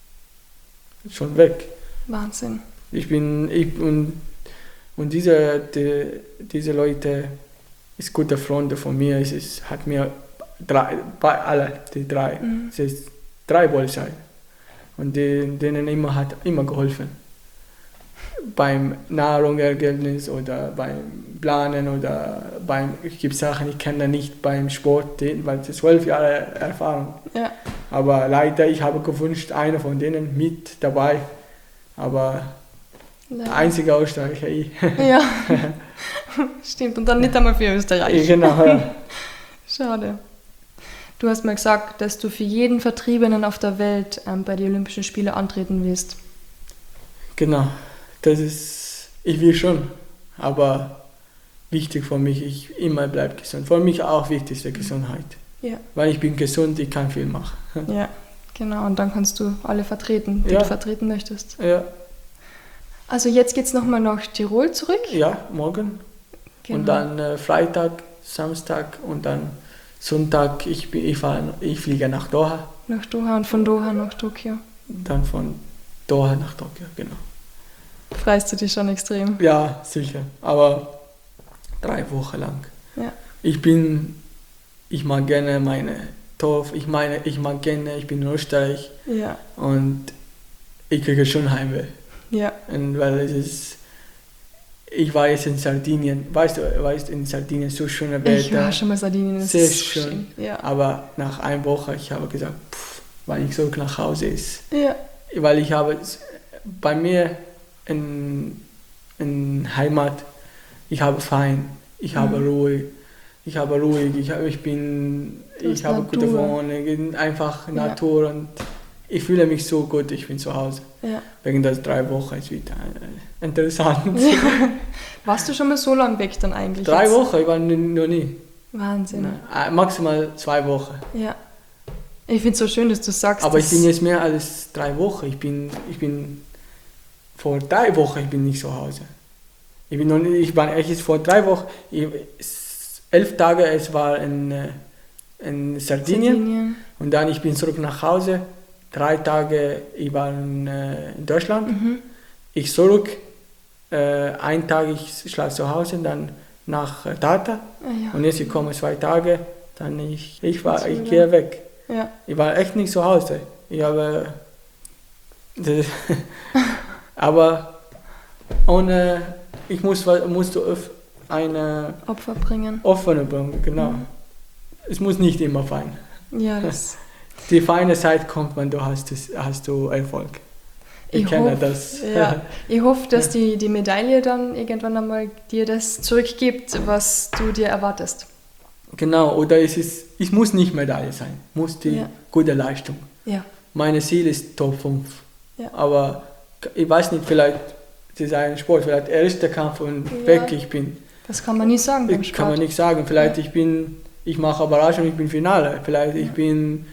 Schon weg. Wahnsinn. Ich bin, ich und, und diese, die, diese Leute ist gute Freunde von mir. Es ist, hat mir drei, bei alle die drei, Mhm. es ist drei Polizei und die, denen immer hat immer geholfen beim Nahrungsergebnis oder beim Planen oder beim, es gibt Sachen, ich kenne nicht beim Sport, weil es zwölf Jahre Erfahrung. Ja. Aber leider, ich habe gewünscht, einer von denen mit dabei, aber Leider. einziger Österreicher ich. Ja. Stimmt. Und dann nicht einmal für Österreich. Genau, ja. Schade. Du hast mal gesagt, dass du für jeden Vertriebenen auf der Welt ähm, bei den Olympischen Spielen antreten willst. Genau, das ist, ich will schon, aber wichtig für mich, ich immer bleibe gesund. Für mich auch wichtig ist die Gesundheit. Ja. Weil ich bin gesund, ich kann viel machen. Ja, genau. Und dann kannst du alle vertreten, die Ja. du vertreten möchtest. Ja, Also jetzt geht es nochmal nach Tirol zurück. ja morgen Genau. und dann äh, Freitag, Samstag und dann Sonntag, ich, bin- ich, fahr, ich fliege nach Doha, Nach Doha und von Doha nach Tokio. dann von Doha nach Tokio, genau. Freust du dich schon extrem? Ja, sicher, aber drei Wochen lang. Ja. Ich bin, ich mag gerne meine Dorf, ich meine, ich mag gerne, ich bin in Österreich Ja. und ich kriege schon Heimweh. Ja. Und weil es ist, ich war jetzt in Sardinien, weißt du, weißt, in Sardinien so schöne Ich war Wetter, schon mal Sardinien. Das sehr ist so schön. Ja. aber nach einer Woche, ich habe gesagt, pff, weil ich zurück nach Hause ist, Ja. weil ich habe es- bei mir in, in Heimat, ich habe fein, ich habe Mhm. Ruhe, ich habe ruhig, ich, habe, ich bin, Du hast ich habe gute Natur. Wohnung, einfach Ja. Natur und ich fühle mich so gut, ich bin zu Hause. Ja. Wegen der drei Wochen ist wieder äh, interessant. Warst du schon mal so lang weg dann eigentlich? Drei jetzt? Wochen, ich war n- noch nie. Wahnsinn. Nein, äh, maximal zwei Wochen. Ja. Ich finde es so schön, dass du sagst, Aber ich dass- bin jetzt mehr als drei Wochen. Ich bin, ich bin vor drei Wochen, ich bin nicht zu Hause. Ich bin noch nicht, ich war echt vor drei Wochen, ich, s- elf Tage, es war in, äh, in Sardinien Sardinien. und dann ich bin zurück nach Hause. drei Tage, ich war in, äh, in Deutschland, Mhm. ich zurück, äh, ein Tag ich schlafe zu Hause, dann nach äh, Tata Ah, ja. und jetzt ich komme zwei Tage, dann ich, ich war, Jetzt ich wieder. gehe weg. Ja. Ich war echt nicht zu Hause. Ich habe, das, aber ohne, ich muss, musste eine Opfer bringen. offene bringen, genau. Mhm. Es muss nicht immer fein. Ja, das. Die feine Zeit kommt, wenn du hast, das, hast du Erfolg. Ich, Ich kenne hoff, das. Ja, ich hoffe, dass Ja. die, die Medaille dann irgendwann einmal dir das zurückgibt, was du dir erwartest. Genau, oder es, ist, es muss nicht Medaille sein, muss die Ja. gute Leistung. Ja. Meine Ziel ist Top fünf. Ja. Aber ich weiß nicht, vielleicht das ist ein Sport, vielleicht erster Kampf und Ja. weg ich bin. Das kann man nie sagen beim Ich Sport. kann man nicht sagen, vielleicht Ja. ich bin, ich mache Überraschung, ich bin Finale, vielleicht ich Ja. bin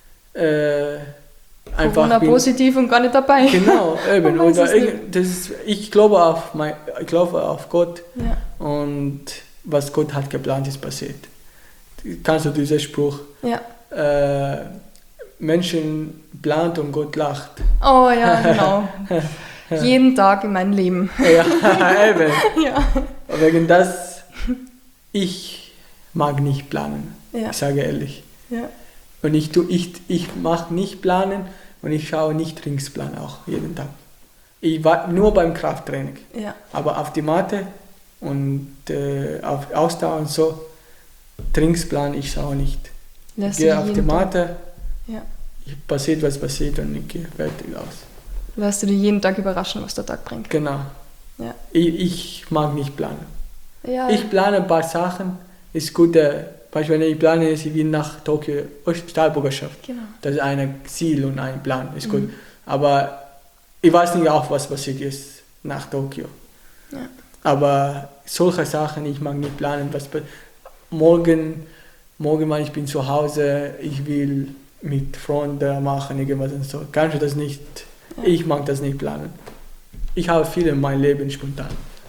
äh, einfach Corona bin, positiv und gar nicht dabei. genau, eben. Man weiß Oder es ich, nicht. das ist, ich glaube auf mein, ich glaube auf Gott Ja. und was Gott hat geplant ist passiert. Kannst du diesen Spruch? Ja. Äh, Menschen plant und Gott lacht. Oh ja, genau. Jeden Tag in meinem Leben. Ja, eben. Ja. Wegen das, ich mag nicht planen. Ja. Ich sage ehrlich. Ja. Und ich, tu, ich, ich mag nicht planen und ich schaue nicht Trainingsplan auch jeden Tag. Ich war nur beim Krafttraining. Ja. Aber auf die Matte und äh, auf Ausdauer und so, Trainingsplan, ich schaue nicht. Ich Lässt du gehe dich auf die jeden Tag, Matte, ja. ich- passiert was passiert und ich gehe fertig aus. Lässt du dich jeden Tag überraschen, was der Tag bringt. Genau. Ja. Ich, ich mag nicht planen. Ja. Ich plane ein paar Sachen, ist gut. Äh, Beispiel, wenn ich plane, ist ich will nach Tokio Staatsbürgerschaft. Genau. Das ist ein Ziel und ein Plan, ist Mhm. gut. Aber ich weiß nicht auch, was passiert ist nach Tokio. Ja. Aber solche Sachen, ich mag nicht planen. Was pa- morgen, morgen, wenn ich bin zu Hause, ich will mit Freunden machen, irgendwas und so. Kannst du das nicht? Ja. Ich mag das nicht planen. Ich habe viel in meinem Leben spontan.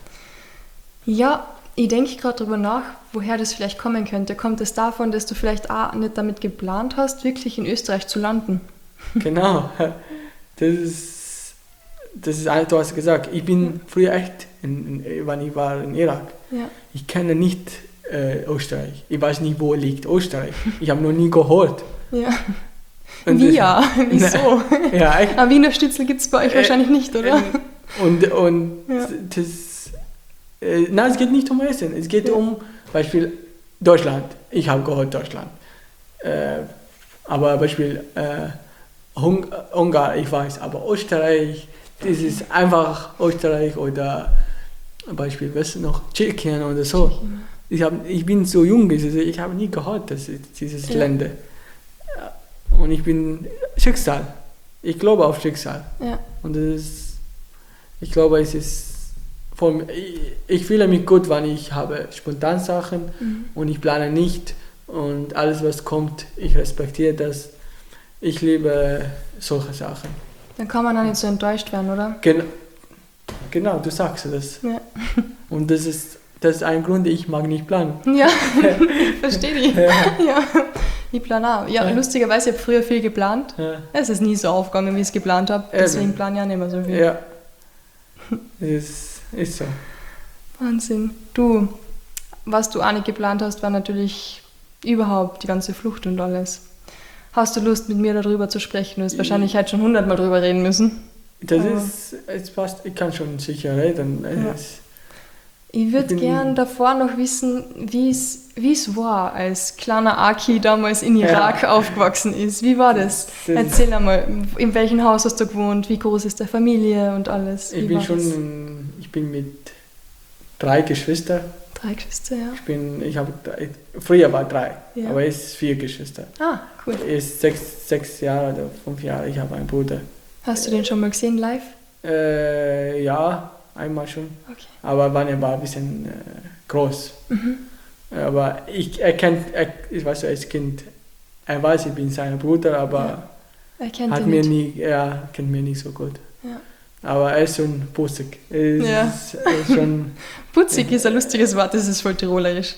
Ja, ich denke gerade darüber nach, woher das vielleicht kommen könnte. Kommt es davon, dass du vielleicht auch nicht damit geplant hast, wirklich in Österreich zu landen? Genau. Das ist, das ist alles, du hast gesagt. Ich bin früher echt, in, in, wenn ich war in Irak, Ja. ich kenne nicht äh, Österreich. Ich weiß nicht, wo liegt Österreich. Ich habe noch nie gehört. Ja. Und Wie das- ja? Wieso? Ja, echt. Aber Wiener Schnitzel gibt es bei euch Äh, wahrscheinlich nicht, oder? Und, und Ja. das, äh, nein, es geht nicht um Essen. Es geht Ja. um, Beispiel Deutschland. Ich habe gehört Deutschland. Äh, aber Beispiel äh, Hung Ungarn, ich weiß, aber Österreich, das ist einfach Österreich oder Beispiel, was noch, Tschechien oder so. Ich, hab, ich bin so jung, also ich habe nie gehört, dass es dieses Ja. Länder. Und ich bin Schicksal. Ich glaube auf Schicksal. Ja. Und das ist, ich glaube, es ist, von, ich, ich fühle mich gut, wenn ich habe spontan Sachen Mhm. und ich plane nicht und alles, was kommt, ich respektiere das. Ich liebe solche Sachen. Dann kann man auch nicht so enttäuscht werden, oder? Gen genau, du sagst das. Ja. Und das ist, das ist ein Grund, ich mag nicht planen. Ja, verstehe ich. Ja. Ja. Ich plane auch. Ja, Ja. lustigerweise, ich habe früher viel geplant. Ja. Es ist nie so aufgegangen, wie ich es geplant habe. Eben. Deswegen plane ich auch nicht mehr so viel. Ja, es ist, ist so. Wahnsinn. Du, was du auch nicht geplant hast, war natürlich überhaupt die ganze Flucht und alles. Hast du Lust, mit mir darüber zu sprechen? Du hast wahrscheinlich heute schon hundertmal drüber reden müssen. Das Aber- ist, es passt, ich kann schon sicher reden. Ja. Es, Ich würde Ich bin- gern davor noch wissen, wie es wie es war, als kleiner Aki damals in Irak aufgewachsen ist. Wie war das? Das- Erzähl einmal, in welchem Haus hast du gewohnt? Wie groß ist deine Familie und alles? Wie ich bin war schon, das? in- ich bin mit drei Geschwistern. Drei Geschwister, ja. Ich bin, ich habe, früher war drei, Ja. aber es ist vier Geschwister. Ah, cool. Er ist sechs, sechs Jahre oder fünf Jahre, ich habe einen Bruder. Hast du den schon mal gesehen live? Äh, ja, einmal schon, Okay. aber wann er war ein bisschen äh, groß. Mhm. Aber ich, er kennt, er, ich weiß, als Kind, er weiß, ich bin sein Bruder, aber Er kennt hat ihn mir nicht. nie, er kennt mir nicht so gut. Ja. Aber er ist schon putzig. Er ist, Ja. er ist schon, Putzig ist ein lustiges Wort, das ist voll tirolerisch.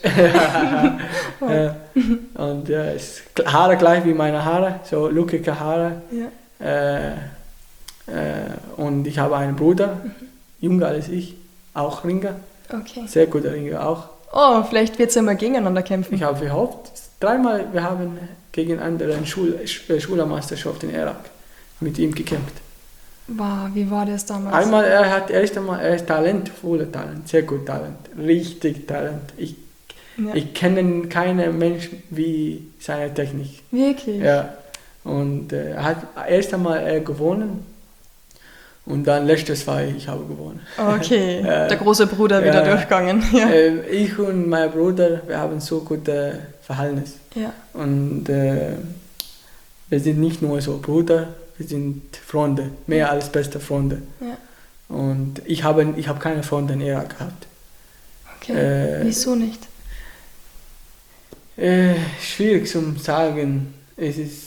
ja. Und ja, ist Haare gleich wie meine Haare, so lockige Haare. Ja. Äh, äh, und ich habe einen Bruder, mhm. jünger als ich, auch Ringer. Okay. Sehr guter Ringer auch. Oh, vielleicht wird es ja mal gegeneinander kämpfen. Ich habe gehofft, dreimal, wir haben gegeneinander eine Schul Schülermeisterschaft in Irak mit ihm gekämpft. Wow, wie war das damals? Einmal, er hat erst einmal, er ist Talent, voller Talent, sehr gut Talent, richtig Talent. Ich, ja. ich kenne keinen Menschen wie seine Technik. Wirklich? Ja. Und äh, er hat erst einmal er gewonnen und dann letztes war ich, ich habe gewonnen. Okay, äh, der große Bruder wieder äh, durchgegangen. Ja. Äh, ich und mein Bruder, wir haben so gute Verhältnis. Ja. Und äh, wir sind nicht nur so Brüder, wir sind Freunde, mehr als beste Freunde. Ja. Und ich habe, ich habe keine Freunde in Irak gehabt. Okay, äh, wieso nicht? Äh, schwierig zu sagen. Es ist,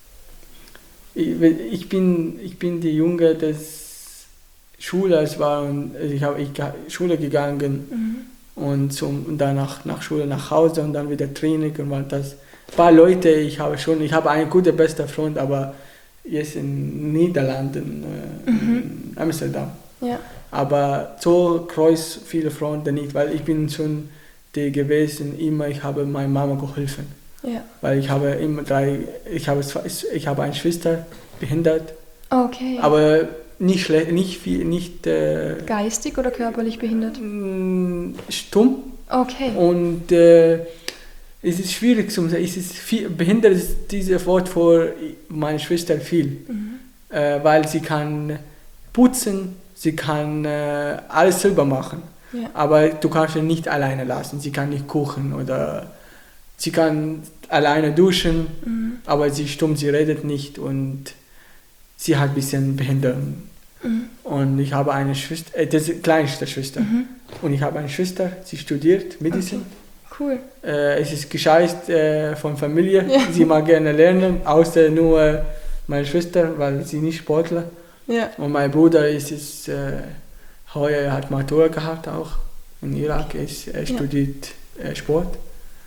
ich, ich, bin, ich bin die Junge des Schulers war und ich habe ich Schule gegangen mhm. und, zum, und danach nach Schule nach Hause und dann wieder Training und war das. Ein paar Leute, ich habe schon, ich habe einen guten besten Freund, aber jetzt in Niederlanden, äh, mhm. in Amsterdam. Ja. Aber so kreuz viele Freunde nicht, weil ich bin schon die gewesen, immer ich habe meiner Mama geholfen. Ja. Weil ich habe immer drei, ich habe zwei, ich habe eine Schwester behindert. Okay. Aber nicht schlecht, nicht viel, nicht äh, geistig oder körperlich behindert? Stumm. Okay. Und äh, es ist schwierig zu sagen, es ist viel, behindert ist dieses Wort für meine Schwester viel, mhm. äh, weil sie kann putzen, sie kann äh, alles selber machen, ja. aber du kannst sie nicht alleine lassen, sie kann nicht kochen oder sie kann alleine duschen, mhm. aber sie ist stumm, sie redet nicht und sie hat ein bisschen Behinderung. Mhm. Und ich habe eine Schwester, äh, das ist die kleinste Schwester, mhm. und ich habe eine Schwester, sie studiert Medizin. Okay. Cool. Äh, es ist gescheit äh, von Familie, ja. sie mag gerne lernen, außer nur meine Schwester, weil sie nicht Sportler. Ja. Und mein Bruder ist, ist äh, heuer er hat Matura gehabt auch in Irak, er, ist, er studiert ja. äh, Sport.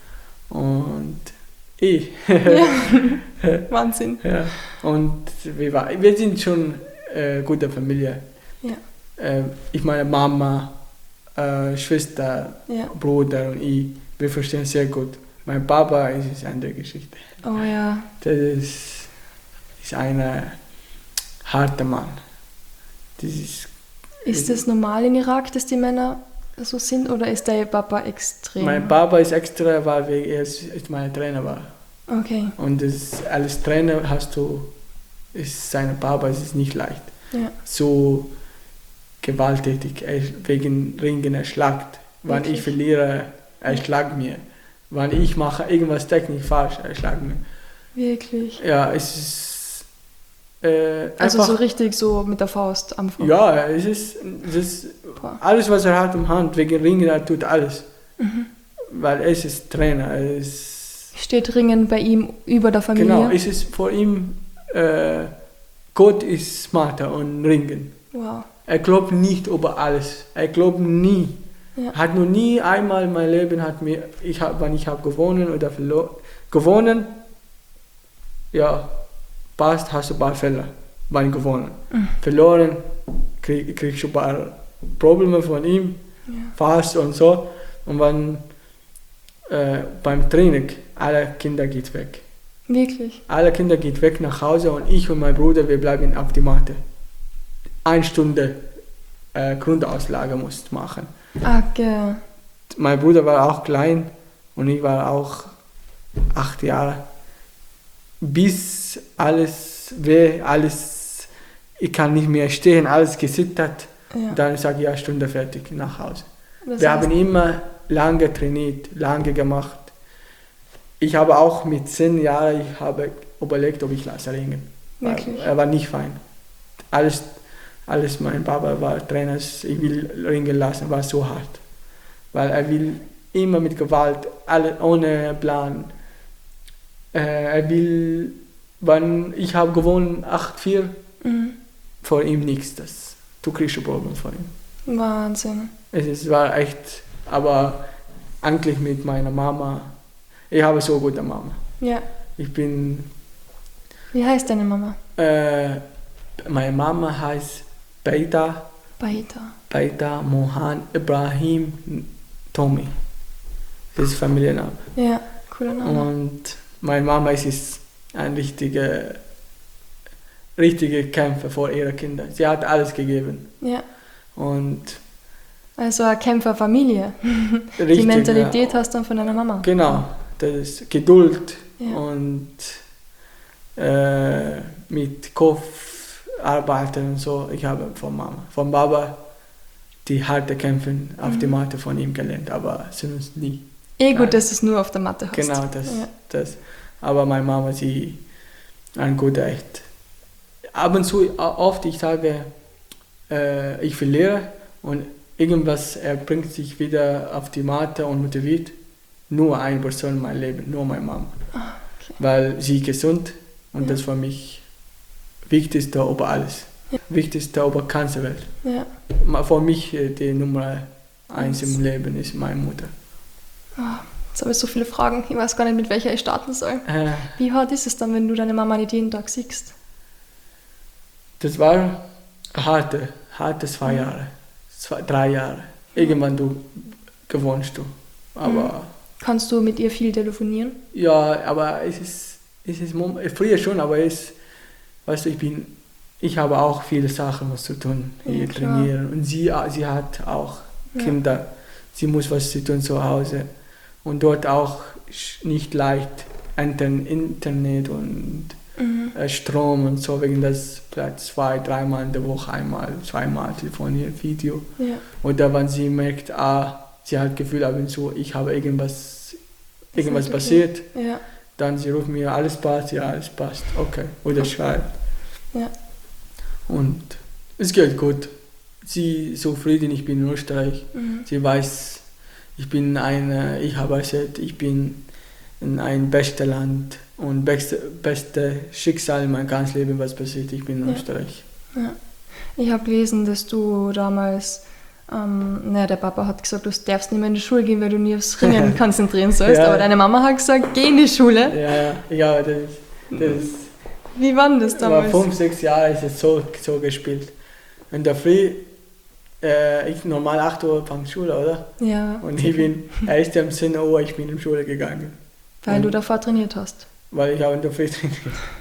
Und ich. Ja. Wahnsinn. Ja. Und wir, war, wir sind schon äh, gute Familie. Ja. Äh, ich meine Mama, äh, Schwester, ja. Bruder und ich. Wir verstehen sehr gut. Mein Papa ist eine andere Geschichte. Oh ja. Das ist, ist ein harter Mann. Das ist ist das normal im Irak, dass die Männer so sind oder ist der Papa extrem? Mein Papa ist extra, weil er mein Trainer war. Okay. Und das, als Trainer hast du, ist sein Papa, es ist nicht leicht. Ja. So gewalttätig, er, wegen Ringen, er schlagt. Wenn ich verliere, er schlagt mir. Wenn ich mache irgendwas technisch falsch, er schlagt mir. Wirklich? Ja, es ist äh, also einfach, so richtig so mit der Faust am Fuß? Ja, es ist, es ist alles, was er hat im Hand, wegen Ringen, er tut alles. Mhm. Weil es ist Trainer, er ist... Steht Ringen bei ihm über der Familie? Genau, es ist vor ihm, äh, Gott ist smarter und Ringen. Wow. Er glaubt nicht über alles, er glaubt nie. Ja. Hat noch nie einmal in meinem Leben, hat mir, ich hab, wenn ich habe gewonnen oder verloren, gewonnen, ja, passt, hast du ein paar Fälle, wenn gewonnen. Mhm. Verloren, krieg, kriegst du ein paar Probleme von ihm, ja. fast und so. Und wenn äh, beim Training, alle Kinder gehen weg. Wirklich? Alle Kinder gehen weg nach Hause und ich und mein Bruder, wir bleiben auf die Matte. Eine Stunde äh, Grundauslage musst machen. Okay. Mein Bruder war auch klein und ich war auch acht Jahre. Bis alles weh, alles, ich kann nicht mehr stehen, alles gesittert. Ja. Dann sage ich, ja, Stunde fertig, nach Hause. Das Wir haben immer lange trainiert, lange gemacht. Ich habe auch mit zehn Jahren, ich habe überlegt, ob ich lasse ringen. Er war nicht fein. Alles Alles, mein Papa war Trainer, ich will ringen lassen, war so hart. Weil er will immer mit Gewalt, alle, ohne Plan. Äh, er will, wenn ich habe gewonnen, acht vier, mhm. vor ihm nichts. Das, du kriegst ein Problem von ihm. Wahnsinn. Es ist, war echt, aber eigentlich mit meiner Mama, ich habe so gute Mama. Ja. Ich bin... Wie heißt deine Mama? Äh, meine Mama heißt Beida, Beida. Beida Mohan Ibrahim Tommy. Das ist Familienname. Ja, cooler Name. Und meine Mama ist, ist ein richtiger, richtiger Kämpfer vor ihre Kinder. Sie hat alles gegeben. Ja. Und Also eine Kämpferfamilie. Die richtig, Mentalität ja. hast du dann von deiner Mama. Genau, das ist Geduld Ja. und äh, mit Kopf arbeiten und so. Ich habe von Mama, von Baba die harte Kämpfe auf Mhm. die Matte von ihm gelernt, aber sonst nie. Eh gut, Nein. dass du es nur auf der Matte hast. Genau, das, Ja. das. Aber meine Mama, sie ein guter echt. Ab und zu, oft ich sage, äh, ich verliere und irgendwas, er bringt sich wieder auf die Matte und motiviert. Nur eine Person in meinem Leben, nur meine Mama. Ah, okay. Weil sie gesund und Ja. das für mich wichtigste über alles. Ja. Wichtigste über ganze Welt. Ja. Für mich äh, die Nummer eins im Leben ist meine Mutter. Ah, jetzt habe ich so viele Fragen. Ich weiß gar nicht, mit welcher ich starten soll. Äh, Wie hart ist es dann, wenn du deine Mama nicht jeden Tag siehst? das war harte, harte zwei Mhm. Jahre, zwei, drei Jahre. Irgendwann du gewohnst du. Aber Kannst du mit ihr viel telefonieren? ja, aber es ist, es ist mom- früher schon, aber es, weißt du, ich bin, ich habe auch viele Sachen was zu tun, Ja, hier klar. trainieren und sie, sie hat auch Ja. Kinder, sie muss was zu tun zu Hause und dort auch sch- nicht leicht Intern- Internet und Mhm. äh, Strom und so, wegen das vielleicht zwei, dreimal in der Woche, einmal, zweimal telefonieren, Video. Ja. Oder wenn sie merkt, ah, sie hat Gefühl ab und zu, ich habe irgendwas, irgendwas nicht okay. passiert, Ja. dann sie ruft mir, alles passt, ja, alles passt, okay. Oder schreibt. Ja. Und es geht gut. Sie ist zufrieden, ich bin in Österreich. Mhm. Sie weiß, ich bin ein, ich habe gesagt, ich bin in ein bestes Land und beste, beste Schicksal in meinem ganzen Leben, was passiert, ich bin in Ja. Österreich. Ja. Ich habe gelesen, dass du damals, ähm, naja, der Papa hat gesagt, du darfst nicht mehr in die Schule gehen, weil du nie aufs Ringen konzentrieren sollst. Ja. Aber deine Mama hat gesagt, geh in die Schule. Ja, ja, das, das Wie war denn das war damals? fünf, sechs Jahre ist es so, so gespielt. In der Früh, äh, ich normal acht Uhr fange Schule, oder? Ja, Und ich bin erst um zehn Uhr, ich bin in die Schule gegangen. weil und, du davor trainiert hast. Weil ich auch in der Früh trainiert.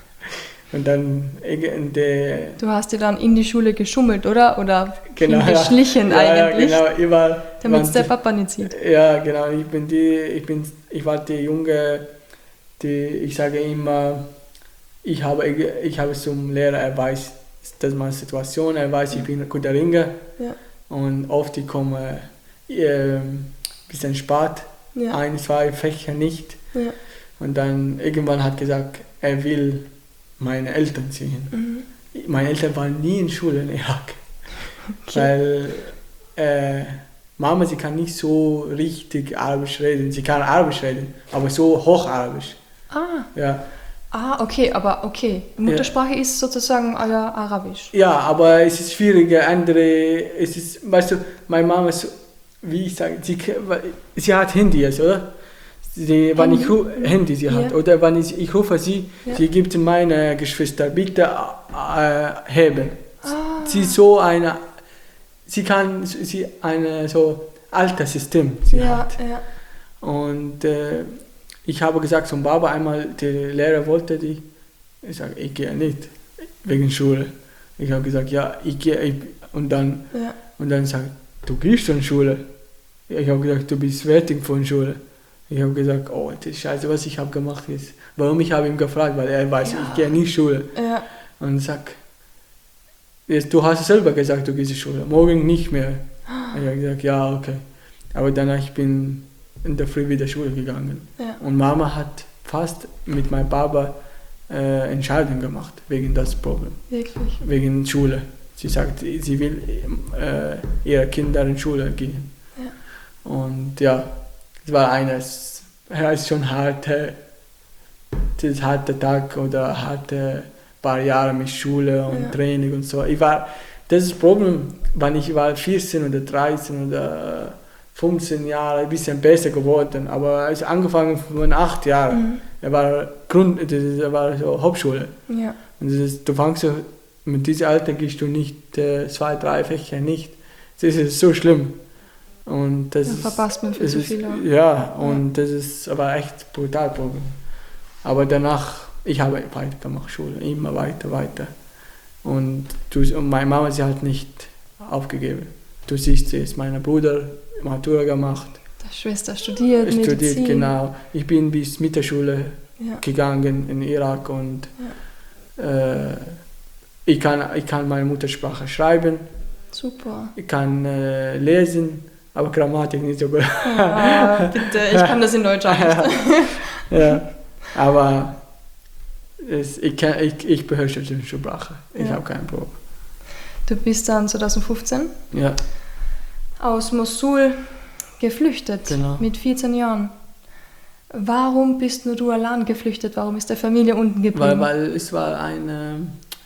Und dann in der Du hast dir dann in die Schule geschummelt, oder? Oder Genau, ja. geschlichen ja, eigentlich, ja, genau, überall. damit es waren der die- Papa nicht sieht. Ja, genau. Ich bin die, ich bin, ich war die Junge, die, ich sage immer, ich habe, ich habe zum Lehrer, er weiß, dass meine Situation, er weiß, ich bin ein guter Ringer Ja. und oft ich komme äh, ein bisschen spät, Ja. ein, zwei Fächer nicht Ja. und dann irgendwann hat gesagt, er will meine Eltern sehen. Mhm. Meine Eltern waren nie in Schule in Irak. Okay. Weil äh, Mama, sie kann nicht so richtig Arabisch reden. Sie kann Arabisch reden, aber so Hocharabisch. Ah. Ja, Ah, okay, aber okay. Muttersprache ist sozusagen euer Arabisch. ja, aber es ist schwieriger. Andere, es ist, weißt du, meine Mama ist, wie ich sage, sie, sie hat Handy jetzt, oder? Sie, wenn ich ru- Handy sie hat, Ja. oder wenn ich, ich rufe sie, Ja. sie gibt meine Geschwister, bitte äh, heben. Ah. Sie ist so eine, sie kann, sie eine so altes System sie Ja, hat. ja. Und äh, ich habe gesagt zum Baba einmal, der Lehrer wollte die, ich sage, ich gehe nicht, wegen Schule. Ich habe gesagt, ja, ich gehe, ich, und dann, Ja. und dann sagt, du gehst schon Schule. Ich habe gesagt, du bist fertig von Schule. Ich habe gesagt, oh, das ist scheiße, was ich habe gemacht ist. Warum? Ich habe ihn gefragt, weil er weiß, Ja. ich gehe nicht Schule. Ja. Und sag, jetzt, du hast selber gesagt, du gehst in Schule, morgen nicht mehr. Ich habe gesagt, ja, okay. Aber danach ich bin in der Früh wieder Schule gegangen. Ja. Und Mama hat fast mit meinem Papa äh, Entscheidungen gemacht, wegen das Problem, Wirklich. wegen Schule. Sie sagt, sie will äh, ihre Kinder in Schule gehen. Ja. Und ja, es war eines, es ist schon harte, das harte Tag oder harte paar Jahre mit Schule und Ja. Training und so. Ich war, das ist das Problem, wenn ich war vierzehn oder dreizehn oder fünfzehn Jahre, ein bisschen besser geworden, aber es angefangen von acht Jahren. Mhm. Er war Grund, das war so Hauptschule. Ja. Und das ist, du fängst so, mit diesem Alter gehst du nicht äh, zwei, drei Fächer nicht. Das ist so schlimm. Und das Da ist, verpasst man viel es zu ist, viel. auch. Ja, und das ist aber echt brutal Problem. Aber danach, ich habe weitergemacht, Schule, immer weiter, weiter. Und, du, und meine Mama, sie hat nicht aufgegeben. Du siehst, sie ist mein Bruder, Matura gemacht. Die Schwester studiert, Studiert, Medizin. genau. Ich bin bis Mittelschule Ja. gegangen in Irak und äh, ich, kann, ich kann meine Muttersprache schreiben, Super. ich kann äh, lesen, aber Grammatik nicht so gut. Ah, bitte, ich kann das in Deutsch auch nicht. Ja, aber es, ich, kann, ich, ich beherrsche die Sprache, ich Ja. habe keinen Problem. Du bist dann zwanzig fünfzehn Ja, aus Mosul geflüchtet, Genau. mit vierzehn Jahren. Warum bist nur du allein geflüchtet? Warum ist der Familie unten geblieben? weil, weil es war ein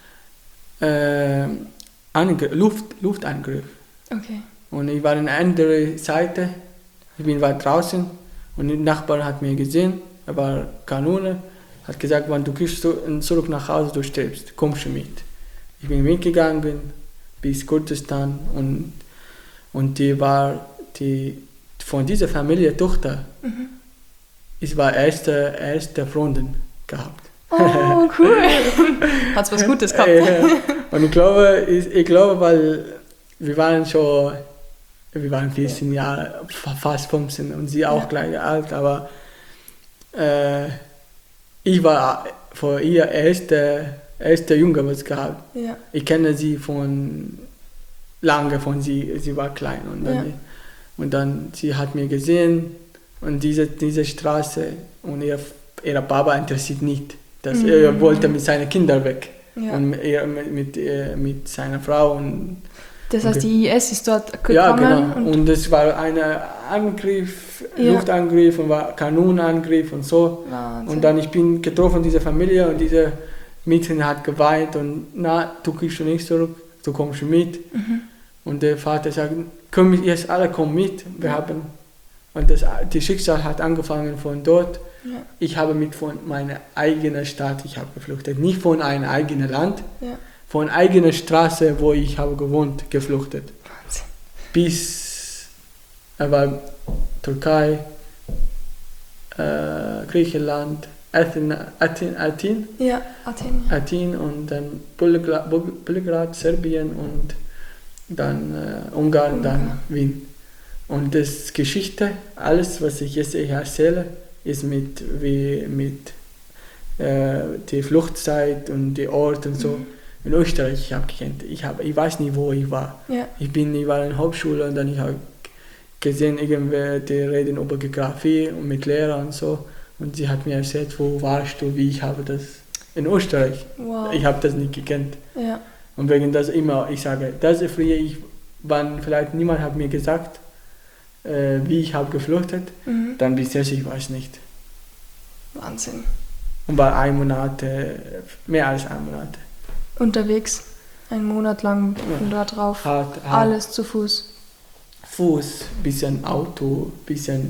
äh, Angr- Luft, Luftangriff. Okay. Und ich war an der anderen Seite, ich bin weit draußen und der Nachbar hat mir gesehen, er war Kanone, hat gesagt, wenn du gehst zu- zurück nach Hause, du stirbst, kommst du mit. Ich bin mitgegangen bis Kurdistan und, und die war die, von dieser Familie Tochter, Mhm. ich war erste, erste Freundin gehabt. Oh, cool. Hat's was Gutes gehabt. Ja. Und ich glaube, ich, ich glaube, weil wir waren schon, wir waren vierzehn Jahre, fa- fast fünfzehn und sie auch Ja. gleich alt, aber äh, ich war vor ihr erste, erste Junge, was gehabt. Ja. Ich kenne sie von lange, von sie, sie war klein und dann, Ja. und dann sie hat mir gesehen und diese, diese Straße und ihr, ihr Papa interessiert nicht, dass Mhm. er wollte mit seinen Kindern weg. Ja. Und er mit, mit, äh, mit seiner Frau. Und, Das heißt, Okay. die I S ist dort gekommen. ja, genau. Und, Und es war ein Angriff, Ja. Luftangriff und war Kanonenangriff und so. Wahnsinn. Und dann ich bin getroffen diese Familie und diese Mädchen hat geweint und na, du gehst schon nicht zurück, du kommst mit. Mhm. Und der Vater sagt, komm mit, jetzt alle kommen mit. Wir haben, und das, die Schicksal hat angefangen von dort. Ja. Ich habe mit von meiner eigenen Stadt, ich habe geflüchtet, nicht von einem eigenen Land, Ja. von eigener Straße, wo ich habe gewohnt, geflüchtet. Wahnsinn. Bis aber Türkei, äh, Griechenland, Athen, Athen, Athen, Ja, Athen. Athen und dann Belgrad, Belgrad Serbien und dann äh, Ungarn, dann Ungarn. Wien. Und das Geschichte, alles, was ich jetzt hier erzähle, ist mit, wie, mit äh, der Fluchtzeit und der Ort und so. Mhm. In Österreich ich habe gekannt. Ich, hab, ich weiß nicht, wo ich war. Ja. Ich bin, ich war in der Hauptschule und dann ich habe gesehen, irgendwer, die reden über Geografie und mit Lehrer und so. Und sie hat mir erzählt, wo warst du, wie ich habe das in Österreich. Wow. Ich habe das nicht gekannt. Ja. Und wegen das immer, ich sage, das ist früher, ich, wann vielleicht niemand hat mir gesagt, äh, wie ich habe geflüchtet, Mhm. dann bis jetzt, ich weiß nicht. Wahnsinn. Und war ein Monat, äh, mehr als ein Monat. Unterwegs. Einen Monat lang von dort drauf. Hart, hart. Alles zu Fuß. Fuß, bisschen Auto, bisschen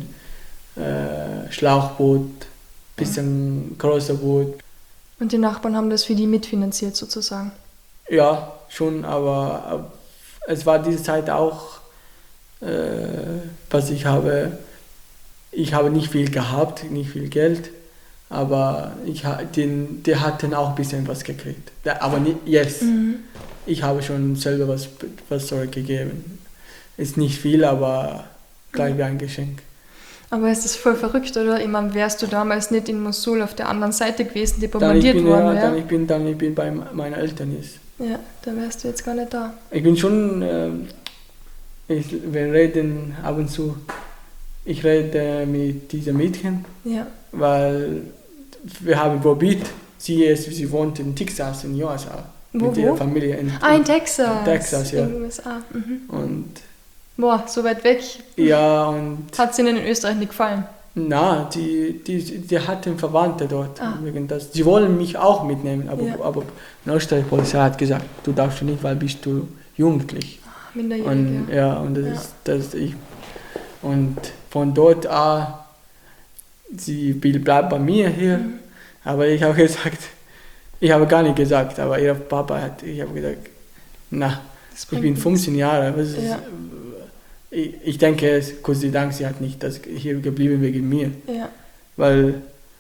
äh, Schlauchboot, bisschen großer Boot. Und die Nachbarn haben das für die mitfinanziert sozusagen. Ja, schon, aber äh, es war diese Zeit auch, äh, was ich habe, ich habe nicht viel gehabt, nicht viel Geld, aber ich, ha- den, der hat dann auch ein bisschen was gekriegt. Der, aber nicht jetzt. Mhm. Ich habe schon selber was, was zurückgegeben. Ist nicht viel, aber gleich wie ein Geschenk. Aber es ist voll verrückt, oder? Ich meine, wärst du damals nicht in Mosul auf der anderen Seite gewesen, die Dann ich bombardiert bin, worden ja, dann wäre? ich bin, dann ich bin bei meinen Eltern jetzt. Ja, da wärst du jetzt gar nicht da. Ich bin schon, ähm, ich, wir reden ab und zu, ich rede mit diesem Mädchen, Ja. weil wir haben probiert, sie, ist, sie wohnt in Texas, in U S A, Wo, mit ihrer wo? Familie. In, Ah, in Texas. In Texas, ja. In den U S A. Mhm. Und Boah, so weit weg. ja, und Hat es ihnen in Österreich nicht gefallen? na, die, die, die hatten Verwandte dort. Ah. Wegen das. Sie wollen mich auch mitnehmen, aber, Ja. aber die Österreich Polizei hat gesagt, du darfst nicht, weil bist du jugendlich. Minderjährige. Und, ja, und das Ja. ist das ich. Und von dort an, sie will bleibt bei mir hier, Mhm. aber ich habe gesagt, ich habe gar nicht gesagt, aber ihr Papa hat, ich habe gesagt, na, ich bin fünfzehn Jahre. Was ist, Ja. ich, ich denke, Gott sei Dank, sie hat nicht das hier geblieben wegen mir. Ja. Weil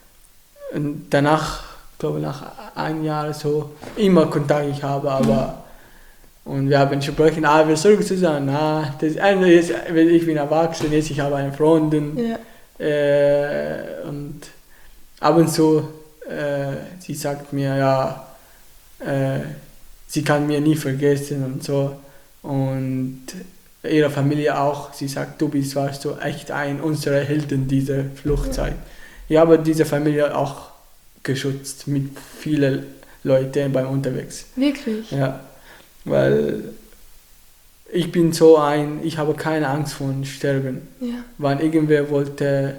danach, ich glaube nach ein Jahr so, immer Kontakt ich habe, aber und wir haben gesprochen, ah, wir zurück zusammen, ah, das eine ist, ich bin erwachsen, jetzt ich habe eine Freundin Ja. äh, und ab und zu, äh, sie sagt mir, ja, äh, sie kann mir nie vergessen und so und ihre Familie auch, sie sagt, du bist, warst du echt ein unserer Helden dieser Fluchtzeit. Ich habe diese Familie auch geschützt mit vielen Leuten beim Unterwegs. Wirklich? Ja, weil ich bin so ein, ich habe keine Angst vor Sterben. Ja. Wenn irgendwer wollte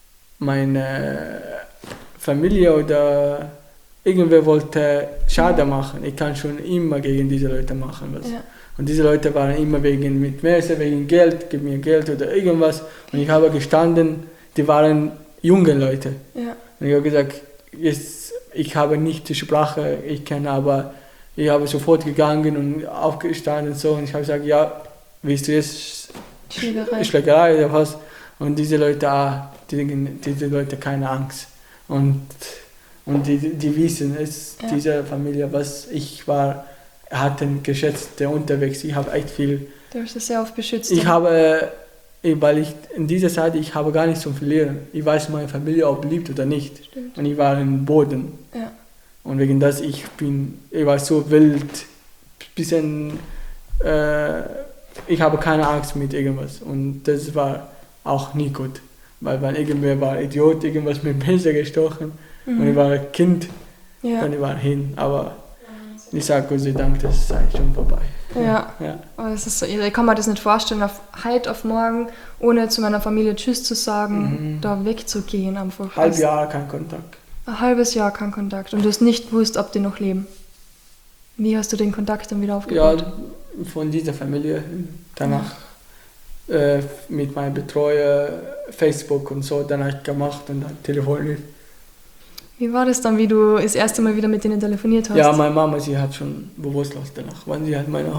meine Familie oder irgendwer wollte Schade machen, ich kann schon immer gegen diese Leute machen was. Ja. Und diese Leute waren immer wegen mit Messer, wegen Geld, gib mir Geld oder irgendwas. Und ich habe gestanden, die waren junge Leute. Ja. Und ich habe gesagt, jetzt, ich habe nicht die Sprache, ich kenne, aber ich habe sofort gegangen und aufgestanden und so. Und ich habe gesagt, ja, willst du jetzt Schlägerei. Schlägerei oder was? Und diese Leute, ah, die, diese Leute keine Angst. Und, und die, die wissen es, Ja. diese Familie, was ich war, hatten geschätzt, der unterwegs. Ich habe echt viel. Du hast es sehr oft beschützt. Ich habe, weil ich in dieser Zeit, ich habe gar nichts zu verlieren. Ich weiß, meine Familie ob liebt oder nicht. Stimmt. Und ich war im Boden. Ja. Und wegen das, ich bin, ich war so wild, bisschen, äh, ich habe keine Angst mit irgendwas. Und das war auch nie gut. Weil wenn irgendwer war Idiot, irgendwas mit Messer gestochen Mhm. und ich war ein Kind, Ja. dann ich war hin. Aber ich sage Gott sei Dank, das ist eigentlich schon vorbei. Ja. Ja. Aber es ist so irre. Ich kann mir das nicht vorstellen, auf heute auf morgen, ohne zu meiner Familie Tschüss zu sagen, Mhm. da wegzugehen einfach. Halb Also Jahr kein Kontakt. Ein halbes Jahr kein Kontakt und du hast nicht gewusst, ob die noch leben. Wie hast du den Kontakt dann wieder aufgebaut? Ja, von dieser Familie. Danach äh, mit meinem Betreuer Facebook und so, dann habe ich gemacht und dann telefoniert. Wie war das dann, wie du das erste Mal wieder mit denen telefoniert hast? Ja, meine Mama, sie hat schon bewusstlos danach, weil sie hat meine,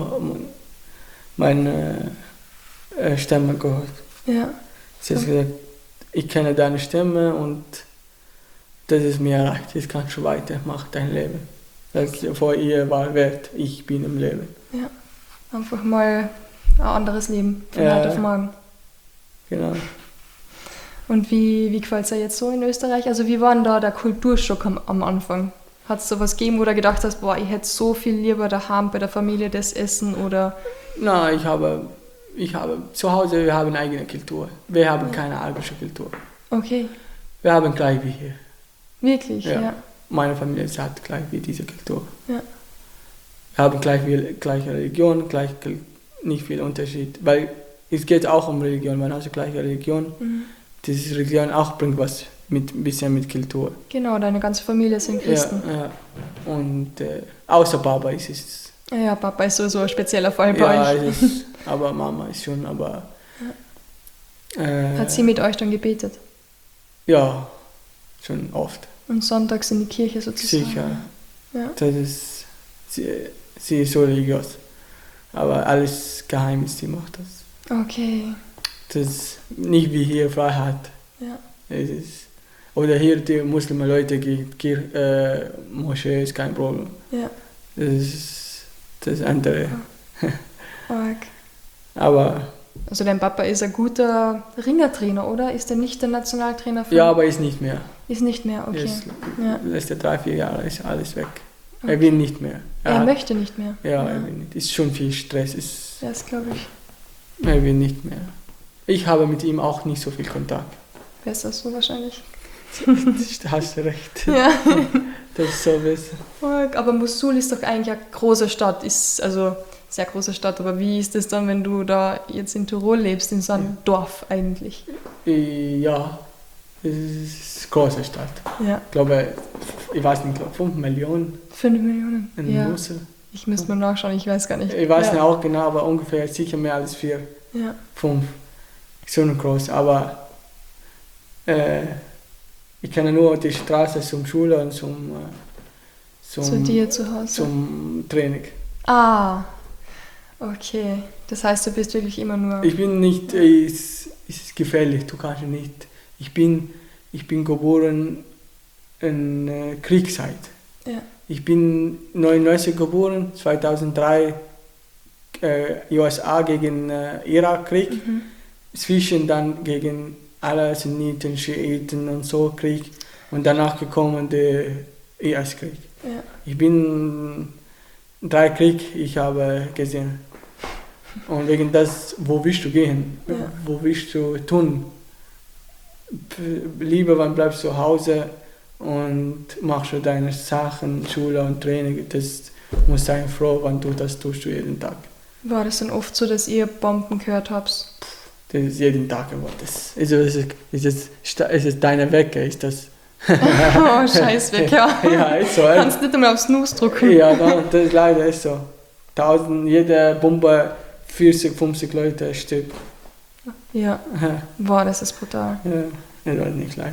meine äh, Stimme gehört. Ja. Sie hat gesagt, ich kenne deine Stimme und das ist mir erreicht. Jetzt kannst du weiter, mach dein Leben. Das vor ihr war wert, ich bin im Leben. Ja. Einfach mal ein anderes Leben von Ja. heute auf morgen. Genau. Und wie, wie gefällt es dir jetzt so in Österreich? Also wie war denn da der Kulturschock am, am Anfang? Hat es da was gegeben, wo du gedacht hast, boah, ich hätte so viel lieber daheim bei der Familie das Essen oder... Na, ich habe, ich habe zu Hause, wir haben eigene Kultur. Wir haben keine arabische Kultur. Okay, Wir haben gleich wie hier. wirklich, ja. Ja. Meine Familie hat gleich wie diese Kultur. Ja. Wir haben gleich wie, gleiche Religion, gleich, nicht viel Unterschied. Weil es geht auch um Religion, man hat die gleiche Religion. Mhm. Diese Religion auch bringt was mit ein bisschen mit Kultur. Genau, deine ganze Familie sind Christen. Ja, ja. Und äh, außer Papa ist es. Ja, ja, Papa ist sowieso ein spezieller Fall bei Ja, euch. es ist, aber Mama ist schon, aber. Äh, Hat sie mit euch dann gebetet? Ja, schon oft. Und sonntags in die Kirche sozusagen? Sicher. Ja. Das ist, sie, sie ist so religiös. Aber alles geheim ist, sie macht das. Okay, Das ist nicht wie hier Freiheit. ja. Es ist, oder hier die Muslime Leute gehen, Kir- äh, Moschee ist kein Problem. Ja, Das ist das andere. arg. Aber Also dein Papa ist ein guter Ringertrainer, oder? Ist er nicht der Nationaltrainer von... ja, aber ist nicht mehr. Ist nicht mehr, okay. Jetzt, Ja. letzte drei, vier Jahre ist alles weg. Okay. Er will nicht mehr. Er hat- möchte nicht mehr. Ja, er will nicht. Ist schon viel Stress. Ist, Ja, das glaube ich. er will nicht mehr. Ich habe mit ihm auch nicht so viel Kontakt. Besser so wahrscheinlich. Da hast du recht. Ja. Das ist so besser. Arg. Aber Mosul ist doch eigentlich eine große Stadt. Ist also sehr große Stadt. Aber wie ist es dann, wenn du da jetzt in Tirol lebst, in so einem Dorf eigentlich? Ja, es ist eine große Stadt. Ja. Ich glaube, ich weiß nicht, ich glaube fünf Millionen Fünf Millionen. in Ja. Mosul. Ich müsste mal nachschauen, ich weiß gar nicht. Ich weiß ja. nicht auch genau, aber ungefähr sicher mehr als vier, Ja. fünf. Schon groß, aber äh, ich kenne nur die Straße zum Schule und zum, äh, zum, Zu dir zu Hause? zum Training. Ah, okay. Das heißt, du bist wirklich immer nur... Ich bin nicht, äh, es ist gefährlich, du kannst nicht. Ich bin, ich bin geboren in äh, Kriegszeit. Ja. Ich bin neunundneunzig geboren, zweitausenddrei äh, U S A gegen äh, Irakkrieg, Mhm. zwischen dann gegen alle Sunniten, Schiiten und so Krieg und danach gekommen der I S-Krieg. Ja. Ich bin drei Krieg, ich habe gesehen. Und wegen das, wo willst du gehen? Ja. Wo willst du tun? Lieber, wann bleibst du zu Hause und machst du deine Sachen, Schule und Training. Das muss sein froh, wenn du das tust du jeden Tag. War das dann oft so, dass ihr Bomben gehört habt? Das ist jeden Tag aber das. Also ist es, ist es, ist es deine Wecker, ist das? Oh, scheiß weg, ja. Ja, ist so. Kannst nicht einmal aufs Snooze drücken. Ja, das ist leider ist so. Tausend, jede Bombe, vierzig, fünfzig Leute stirbt. Ja. Boah, das ist brutal. Ja, das war nicht leicht.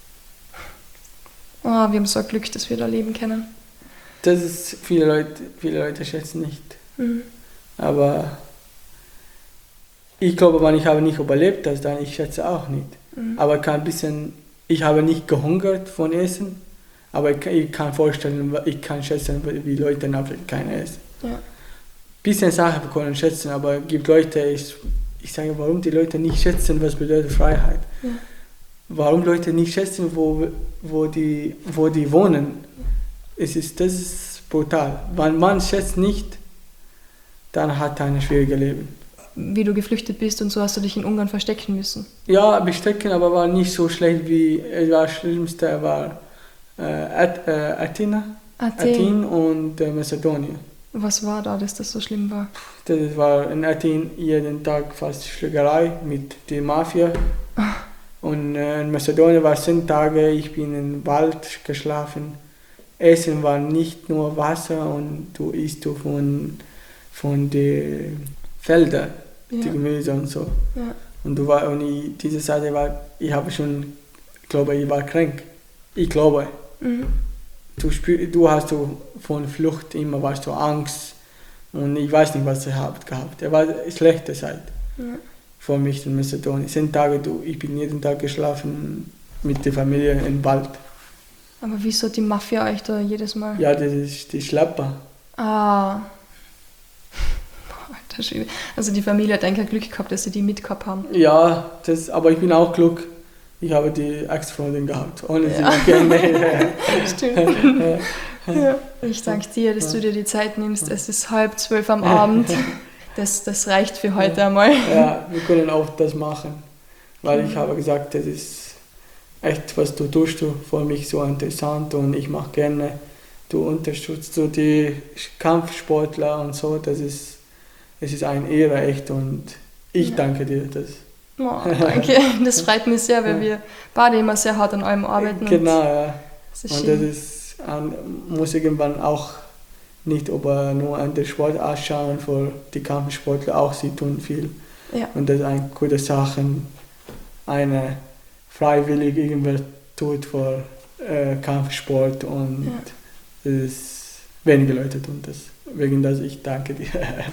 Oh, wir haben so ein Glück, dass wir da leben können. Das ist, viele Leute, viele Leute schätzen nicht. Mhm. Aber ich glaube, wenn ich habe nicht überlebt, das dann ich schätze auch nicht. Mhm. Aber kann ein bisschen, ich habe nicht gehungert von Essen, aber ich, ich kann vorstellen, ich kann schätzen, wie Leute in Afrika kein Essen. Ja. Bisschen Sachen können schätzen, aber es gibt Leute, ich, ich sage, warum die Leute nicht schätzen, was bedeutet Freiheit. Ja. Warum Leute nicht schätzen, wo, wo, die, wo die wohnen. Es ist, das ist brutal. Wenn man schätzt nicht, dann hat er ein schwieriges Leben. Wie du geflüchtet bist und so hast du dich in Ungarn verstecken müssen. Ja, bestecken, aber war nicht so schlecht wie, es war das Schlimmste, war äh, At, äh, Athena, Athen. Athen und äh, Mazedonien. Was war da, dass das so schlimm war? Das war in Athen jeden Tag fast Schlägerei mit der Mafia. Und äh, in Mazedonien war es zehn Tage, ich bin im Wald geschlafen. Essen war nicht nur Wasser und du isst du von, von den Feldern, Ja. die Gemüse und so. Ja. Und du war, und ich, diese Seite war, ich habe schon, ich glaube, ich war krank. Ich glaube, Mhm. du, spür, du hast du von Flucht immer warst du Angst und ich weiß nicht, was ich habt gehabt. Es war eine schlechte Zeit Ja. für mich in Mazedonien. Zehn Tage, du, ich bin jeden Tag geschlafen mit der Familie im Wald. Aber wieso hat die Mafia euch da jedes Mal? Ja, das ist die Schlepper. Ah. Boah, alter Schwede. Also die Familie hat eigentlich Glück gehabt, dass sie die mitgehabt haben. Ja, das, aber ich bin auch Glück. Ich habe die Ex-Freundin gehabt, ohne sie Ja. gerne. Stimmt. Ja. Ich danke dir, dass du dir die Zeit nimmst. Es ist halb zwölf am Abend. Das, das reicht für heute einmal. Ja, wir können auch das machen, weil ich habe gesagt, das ist echt, was du tust, du für mich so interessant und ich mache gerne, du unterstützt so die Kampfsportler und so, das ist, es ist eine Ehre echt und ich Ja. danke dir. Das. Oh, danke, das freut mich sehr, weil wir beide immer sehr hart an allem arbeiten. Genau, Und ja. das ist Und schön. das ist, an, muss irgendwann auch nicht aber nur an den Sport ausschauen, für die Kampfsportler auch, sie tun viel. Ja. Und das ist eine gute Sache, eine freiwillig irgendwer tut für äh, Kampfsport und Ja. das ist, wenige Leute tun das. Wegen das ich danke dir.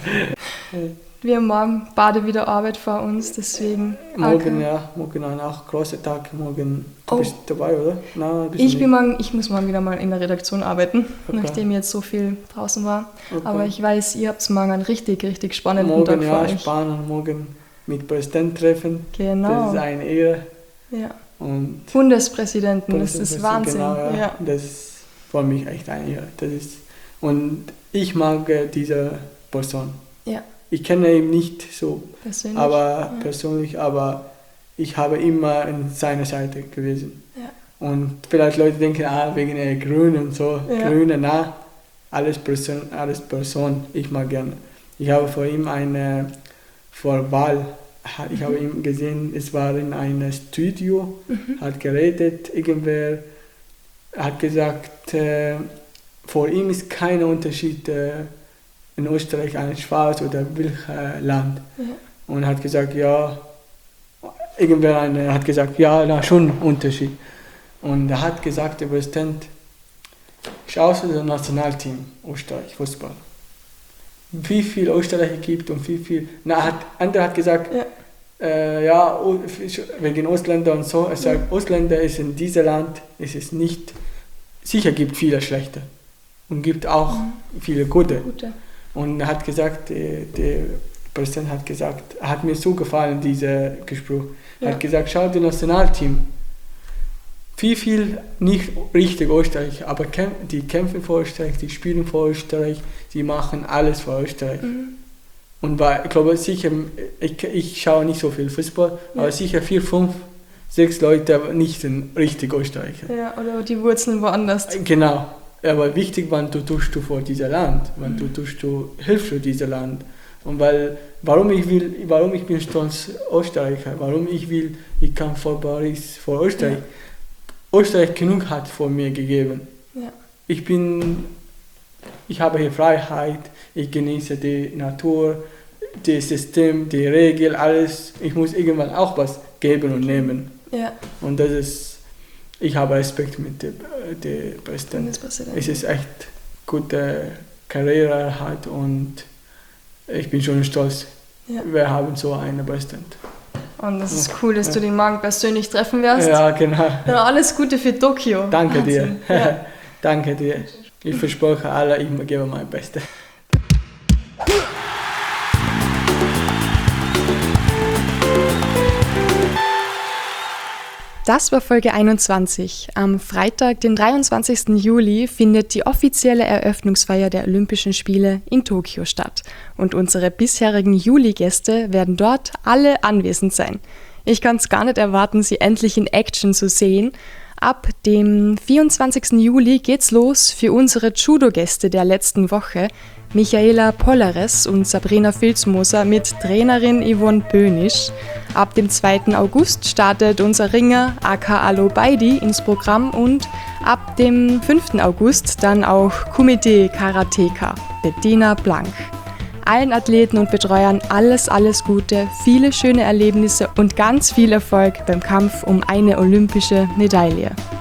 Wir haben morgen beide wieder Arbeit vor uns, deswegen. Morgen, okay. ja, morgen ein auch großer Tag. Morgen, du Oh. bist dabei, oder? Nein, bist du Ich bin nicht. morgen, ich muss morgen wieder mal in der Redaktion arbeiten, Okay. nachdem ich jetzt so viel draußen war. Okay. Aber ich weiß, ihr habt morgen einen richtig, richtig spannenden Morgen, Tag ja, vor euch. spannend. Morgen mit Präsident treffen. Genau. Das ist eine Ehre. Ja. Und Bundespräsidenten, das ist Präsident, Wahnsinn. Genau, ja. Ja. Das ist für mich echt eine Ehre. Das ist, und ich mag äh, diese Person. Ja. Ich kenne ihn nicht so, Persönlich. aber ja. persönlich, aber ich habe immer an seiner Seite gewesen. Ja. Und vielleicht Leute denken, ah, wegen der Grünen und so, Ja. Grüne, na, alles Person, alles Person, ich mag gerne. Ich habe vor ihm eine, vor Wahl, ich Mhm. habe ihn gesehen, es war in einem Studio, Mhm. hat geredet, irgendwer hat gesagt, äh, vor ihm ist kein Unterschied äh, in Österreich ein Schwarz oder welches Land. Ja. Und hat gesagt, ja, irgendwer eine, hat gesagt, ja, na schon Unterschied. Und er hat gesagt, der Präsident, ich aus dem Nationalteam Österreich, Fußball. Wie viel Österreicher gibt und wie viel. Na, hat, andere hat gesagt, ja, äh, ja wegen Ausländer und so. Er sagt, ja, Ausländer ist in diesem Land, ist es nicht. Sicher gibt viele schlechte und gibt auch mhm. viele gute. gute. Und er hat gesagt, der, der Präsident hat gesagt, hat mir so gefallen, dieser Gespräch. Er ja. hat gesagt, schau, das Nationalteam. Viel, viel nicht richtig Österreich, aber die kämpfen für Österreich, die spielen für Österreich, die machen alles für Österreich. Mhm. Und war, ich glaube sicher, ich, ich schaue nicht so viel Fußball, ja. aber sicher vier, fünf, sechs Leute nicht in richtig Österreicher. Ja, oder die Wurzeln woanders. Genau, aber wichtig, wann du tust du für dieses Land, wann mhm. du tust du hilfst für dieses Land. Und weil, warum ich will, warum ich bin stolz Österreicher, warum ich will, ich kann vor Paris, vor Österreich. Ja. Österreich genug hat von mir gegeben. Ja. Ich bin, ich habe hier Freiheit, ich genieße die Natur, das System, die Regel, alles. Ich muss irgendwann auch was geben und nehmen. Ja. Und das ist, ich habe Respekt mit dem Präsidenten. Es ist echt gute Karriere hat und ich bin schon stolz. Ja. Wir haben so einen Präsidenten. Und das ist cool, dass ja. du den morgen persönlich treffen wirst. Ja, genau. Dann alles Gute für Tokio. Danke Wahnsinn. dir. Ja. Danke dir. Ich verspreche alle, ich gebe mein Bestes. Das war Folge einundzwanzig. Am Freitag, den dreiundzwanzigsten Juli, findet die offizielle Eröffnungsfeier der Olympischen Spiele in Tokio statt. Und unsere bisherigen Juli-Gäste werden dort alle anwesend sein. Ich kann es gar nicht erwarten, sie endlich in Action zu sehen. Ab dem vierundzwanzigsten Juli geht's los für unsere Judo-Gäste der letzten Woche. Michaela Pollares und Sabrina Filzmoser mit Trainerin Yvonne Bönisch. Ab dem zweiten August startet unser Ringer Aka Alobaidi ins Programm und ab dem fünften August dann auch Kumite Karateka Bettina Blank. Allen Athleten und Betreuern alles, alles Gute, viele schöne Erlebnisse und ganz viel Erfolg beim Kampf um eine olympische Medaille.